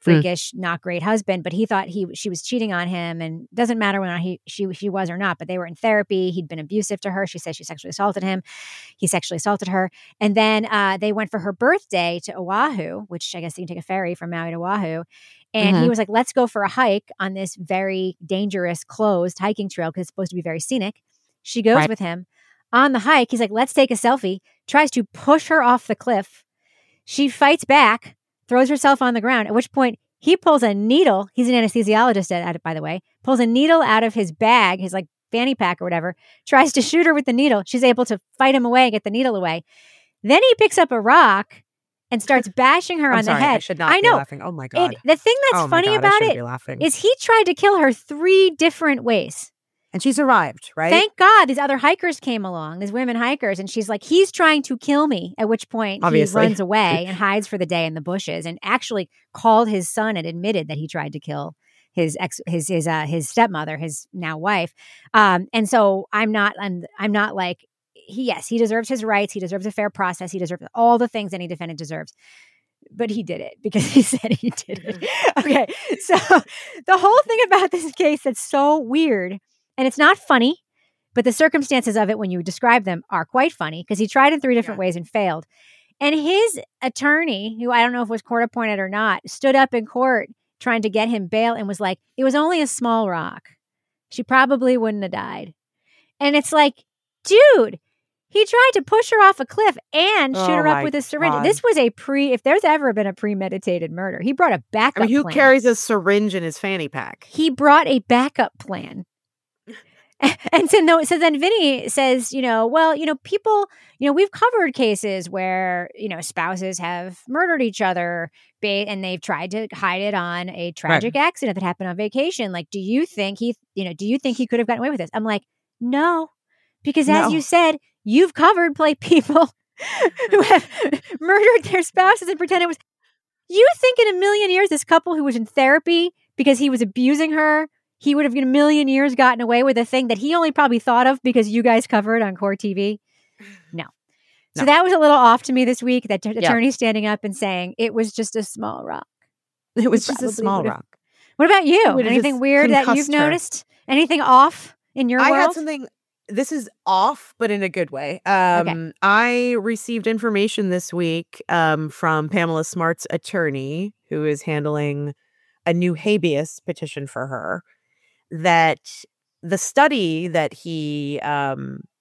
freakish, not great husband, but he thought she was cheating on him, and doesn't matter whether or not she was or not, but they were in therapy. He'd been abusive to her. She said she sexually assaulted him. He sexually assaulted her. And then they went for her birthday to Oahu, which I guess you can take a ferry from Maui to Oahu. And he was like, let's go for a hike on this very dangerous closed hiking trail because it's supposed to be very scenic. She goes with him on the hike. He's like, let's take a selfie, tries to push her off the cliff. She fights back, throws herself on the ground, at which point he pulls a needle. He's an anesthesiologist at it, by the way, pulls a needle out of his bag, his like fanny pack or whatever, tries to shoot her with the needle. She's able to fight him away, get the needle away. Then he picks up a rock and starts bashing her on the head. I should not be laughing. Oh my God. The thing that's funny about it is he tried to kill her 3 different ways. And she survived, right? Thank God these other hikers came along, these women hikers. And she's like, he's trying to kill me. At which point he runs away and hides for the day in the bushes and actually called his son and admitted that he tried to kill his stepmother, his now wife. And so I'm not like, he deserves his rights. He deserves a fair process. He deserves all the things any defendant deserves. But he did it because he said he did it. Okay. So the whole thing about this case that's so weird, and it's not funny, but the circumstances of it when you describe them are quite funny because he tried in 3 different ways and failed. And his attorney, who I don't know if was court appointed or not, stood up in court trying to get him bail and was like, it was only a small rock. She probably wouldn't have died. And it's like, dude, he tried to push her off a cliff and shoot her up with a syringe. God. This was if there's ever been a premeditated murder, he brought a backup who plan. carries a syringe in his fanny pack? He brought a backup plan. And so then Vinny says, people, we've covered cases where, spouses have murdered each other and they've tried to hide it on a tragic accident that happened on vacation. Like, do you think he could have gotten away with this? I'm like, no, because as you said, you've covered people who have murdered their spouses and pretend it was. You think in a million years, this couple who was in therapy because he was abusing her, he would have in a million years gotten away with a thing that he only probably thought of because you guys cover it on Core TV? No. So that was a little off to me this week, that attorney standing up and saying it was just a small rock. It was just a small rock. What about you? Anything weird that you've noticed? Anything off in your world? I had something. This is off, but in a good way. I received information this week from Pamela Smart's attorney, who is handling a new habeas petition for her, that the study that I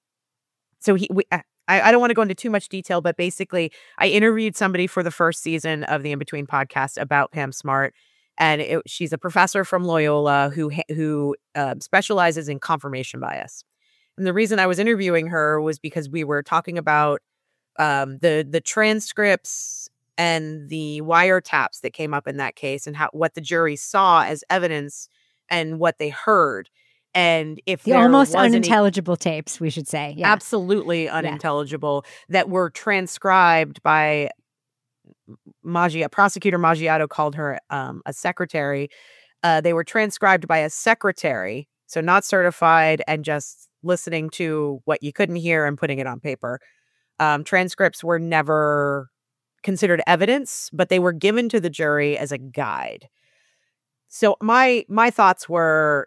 don't want to go into too much detail, but basically I interviewed somebody for the first season of the In Between podcast about Pam Smart. And she's a professor from Loyola who specializes in confirmation bias. And the reason I was interviewing her was because we were talking about the transcripts and the wiretaps that came up in that case and what the jury saw as evidence and what they heard. And if the almost unintelligible tapes, we should say. Yeah. Absolutely unintelligible, that were transcribed by Prosecutor Maggiato called her a secretary. They were transcribed by a secretary, so not certified, and just listening to what you couldn't hear and putting it on paper. Transcripts were never considered evidence, but they were given to the jury as a guide. So my thoughts were,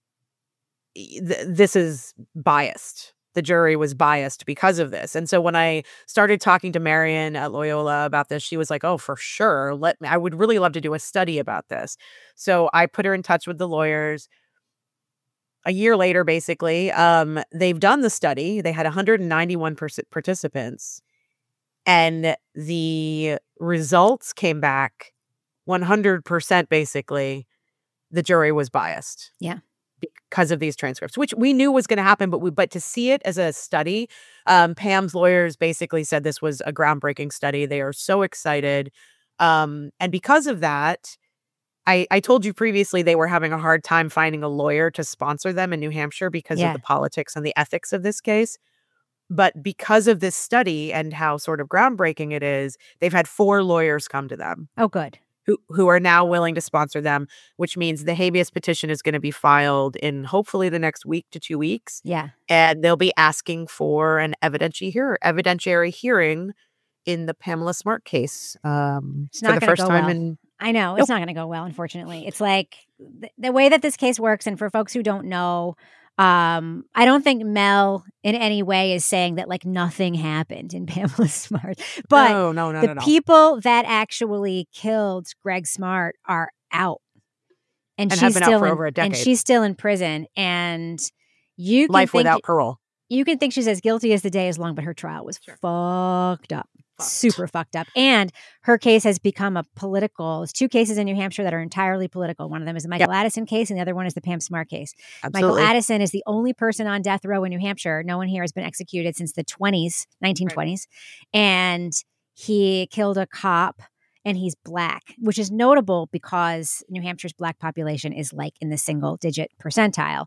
this is biased. The jury was biased because of this. And so when I started talking to Marion at Loyola about this, she was like, oh, for sure. I would really love to do a study about this. So I put her in touch with the lawyers. A year later, basically, they've done the study. They had 191 participants. And the results came back 100% basically. The jury was biased. Yeah. Because of these transcripts, which we knew was going to happen, but to see it as a study, Pam's lawyers basically said this was a groundbreaking study. They are so excited. And because of that, I told you previously they were having a hard time finding a lawyer to sponsor them in New Hampshire because of the politics and the ethics of this case. But because of this study and how sort of groundbreaking it is, they've had 4 lawyers come to them. Oh, good. Who are now willing to sponsor them, which means the habeas petition is going to be filed in hopefully the next week to 2 weeks. Yeah. And they'll be asking for an evidentiary hearing in the Pamela Smart case for the first time in I know it's not going to go well, unfortunately. It's like the way that this case works, and for folks who don't know, I don't think Mel in any way is saying that like nothing happened in Pamela Smart, but No. people that actually killed Greg Smart are out, and And she's have been out still for in, over a and decade. she's still in prison, and you can Life think without parole. you can think she's as guilty as the day is long, but her trial was fucked up. Super fucked up. And her case has become a political. There's 2 cases in New Hampshire that are entirely political. One of them is the Michael Addison case, and the other one is the Pam Smart case. Absolutely. Michael Addison is the only person on death row in New Hampshire. No one here has been executed since the 1920s. Right. And he killed a cop, and he's black, which is notable because New Hampshire's black population is like in the single-digit percentile.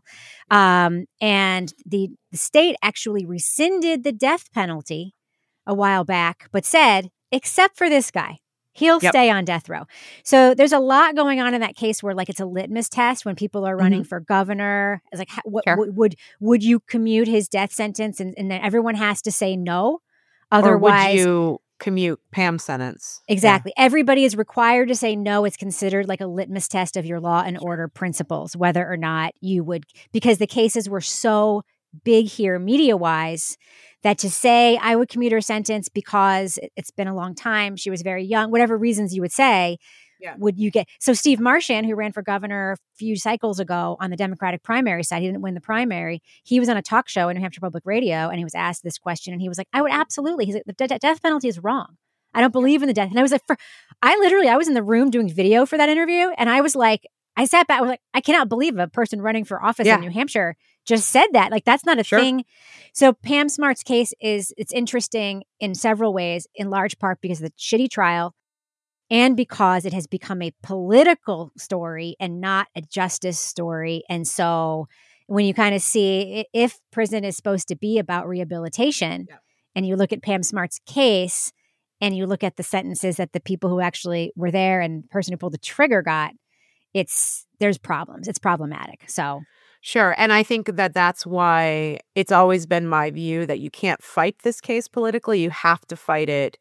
And the state actually rescinded the death penalty a while back, but said, except for this guy, he'll stay on death row. So there's a lot going on in that case where like it's a litmus test when people are running for governor. It's like, would you commute his death sentence? And then everyone has to say no. Otherwise, or would you commute Pam's sentence? Exactly. Yeah. Everybody is required to say no. It's considered like a litmus test of your law and order principles, whether or not you would, because the cases were so big here media-wise, that to say I would commute her sentence because it's been a long time, she was very young, whatever reasons you would say, would you get? So Steve Marchand, who ran for governor a few cycles ago on the Democratic primary side, he didn't win the primary. He was on a talk show in New Hampshire Public Radio, and he was asked this question, and he was like, I would absolutely. He's like, the death penalty is wrong. I don't believe in the death. And I was like, I was in the room doing video for that interview, and I was like, I sat back, I was like, I cannot believe a person running for office in New Hampshire just said that. Like, that's not a thing. So Pam Smart's case it's interesting in several ways, in large part because of the shitty trial and because it has become a political story and not a justice story. And so when you kind of see if prison is supposed to be about rehabilitation and you look at Pam Smart's case and you look at the sentences that the people who actually were there and the person who pulled the trigger got, there's problems. It's problematic. So sure. And I think that that's why it's always been my view that you can't fight this case politically. You have to fight it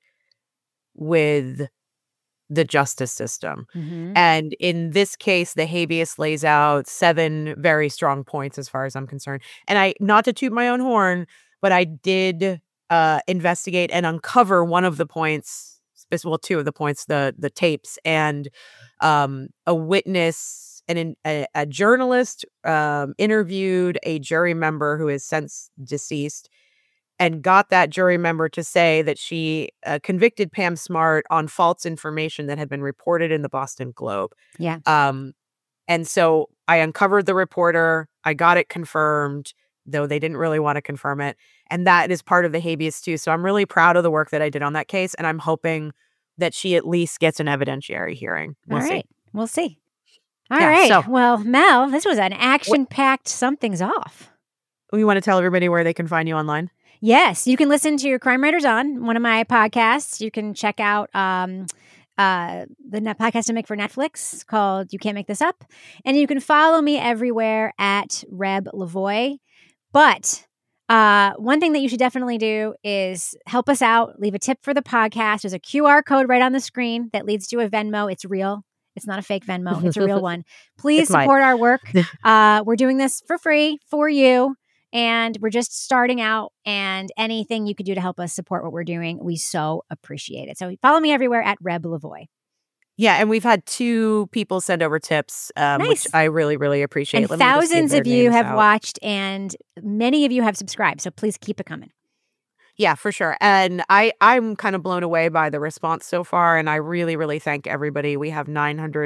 with the justice system. Mm-hmm. And in this case, the habeas lays out 7 very strong points as far as I'm concerned. And not to toot my own horn, but I did investigate and uncover one of the points, 2 of the points, the tapes, and a witness and a journalist interviewed a jury member who is since deceased and got that jury member to say that she convicted Pam Smart on false information that had been reported in the Boston Globe. Yeah. And so I uncovered the reporter. I got it confirmed, though they didn't really want to confirm it. And that is part of the habeas too. So I'm really proud of the work that I did on that case. And I'm hoping that she at least gets an evidentiary hearing. We'll see. We'll see. All right. So, well, Mel, this was an action-packed something's off. We want to tell everybody where they can find you online? Yes. You can listen to Crime Writers On, one of my podcasts. You can check out the podcast I make for Netflix called You Can't Make This Up. And you can follow me everywhere at Reb Lavoie. But one thing that you should definitely do is help us out. Leave a tip for the podcast. There's a QR code right on the screen that leads to a Venmo. It's real. It's not a fake Venmo. It's a real one. Please support our work. We're doing this for free for you. And we're just starting out. And anything you could do to help us support what we're doing, we so appreciate it. So follow me everywhere at Reb Lavoie. Yeah, and we've had 2 people send over tips, nice. Which I really, really appreciate. And thousands of you have watched, and many of you have subscribed. So please keep it coming. Yeah, for sure. And I'm kind of blown away by the response so far. And I really, really thank everybody. We have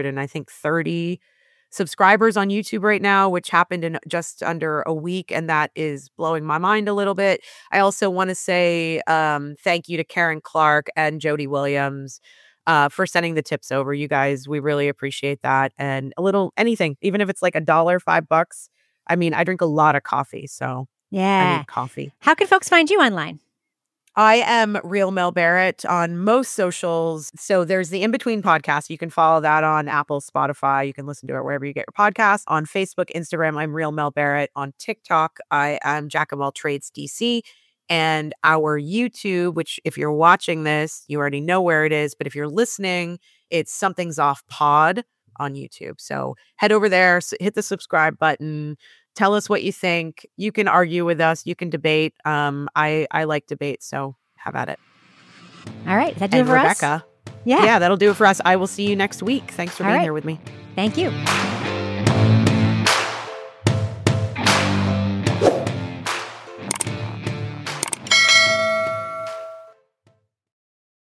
930 subscribers on YouTube right now, which happened in just under a week. And that is blowing my mind a little bit. I also want to say thank you to Karen Clark and Jody Williams for sending the tips over. You guys, we really appreciate that. And a little anything, even if it's like $1, $5. I mean, I drink a lot of coffee, so I need coffee. How can folks find you online? I am Real Mel Barrett on most socials. So there's the In Between podcast. You can follow that on Apple, Spotify. You can listen to it wherever you get your podcasts. On Facebook, Instagram, I'm Real Mel Barrett. On TikTok, I am Jack of All Trades DC. And our YouTube, which if you're watching this, you already know where it is. But if you're listening, It's Something's Off Pod on YouTube. So head over there, hit the subscribe button. Tell us what you think. You can argue with us. You can debate. I like debate, so have at it. All right. That do it And for Rebecca, us? Yeah. Yeah, that'll do it for us. I will see you next week. Thanks for All being right. here with me. Thank you.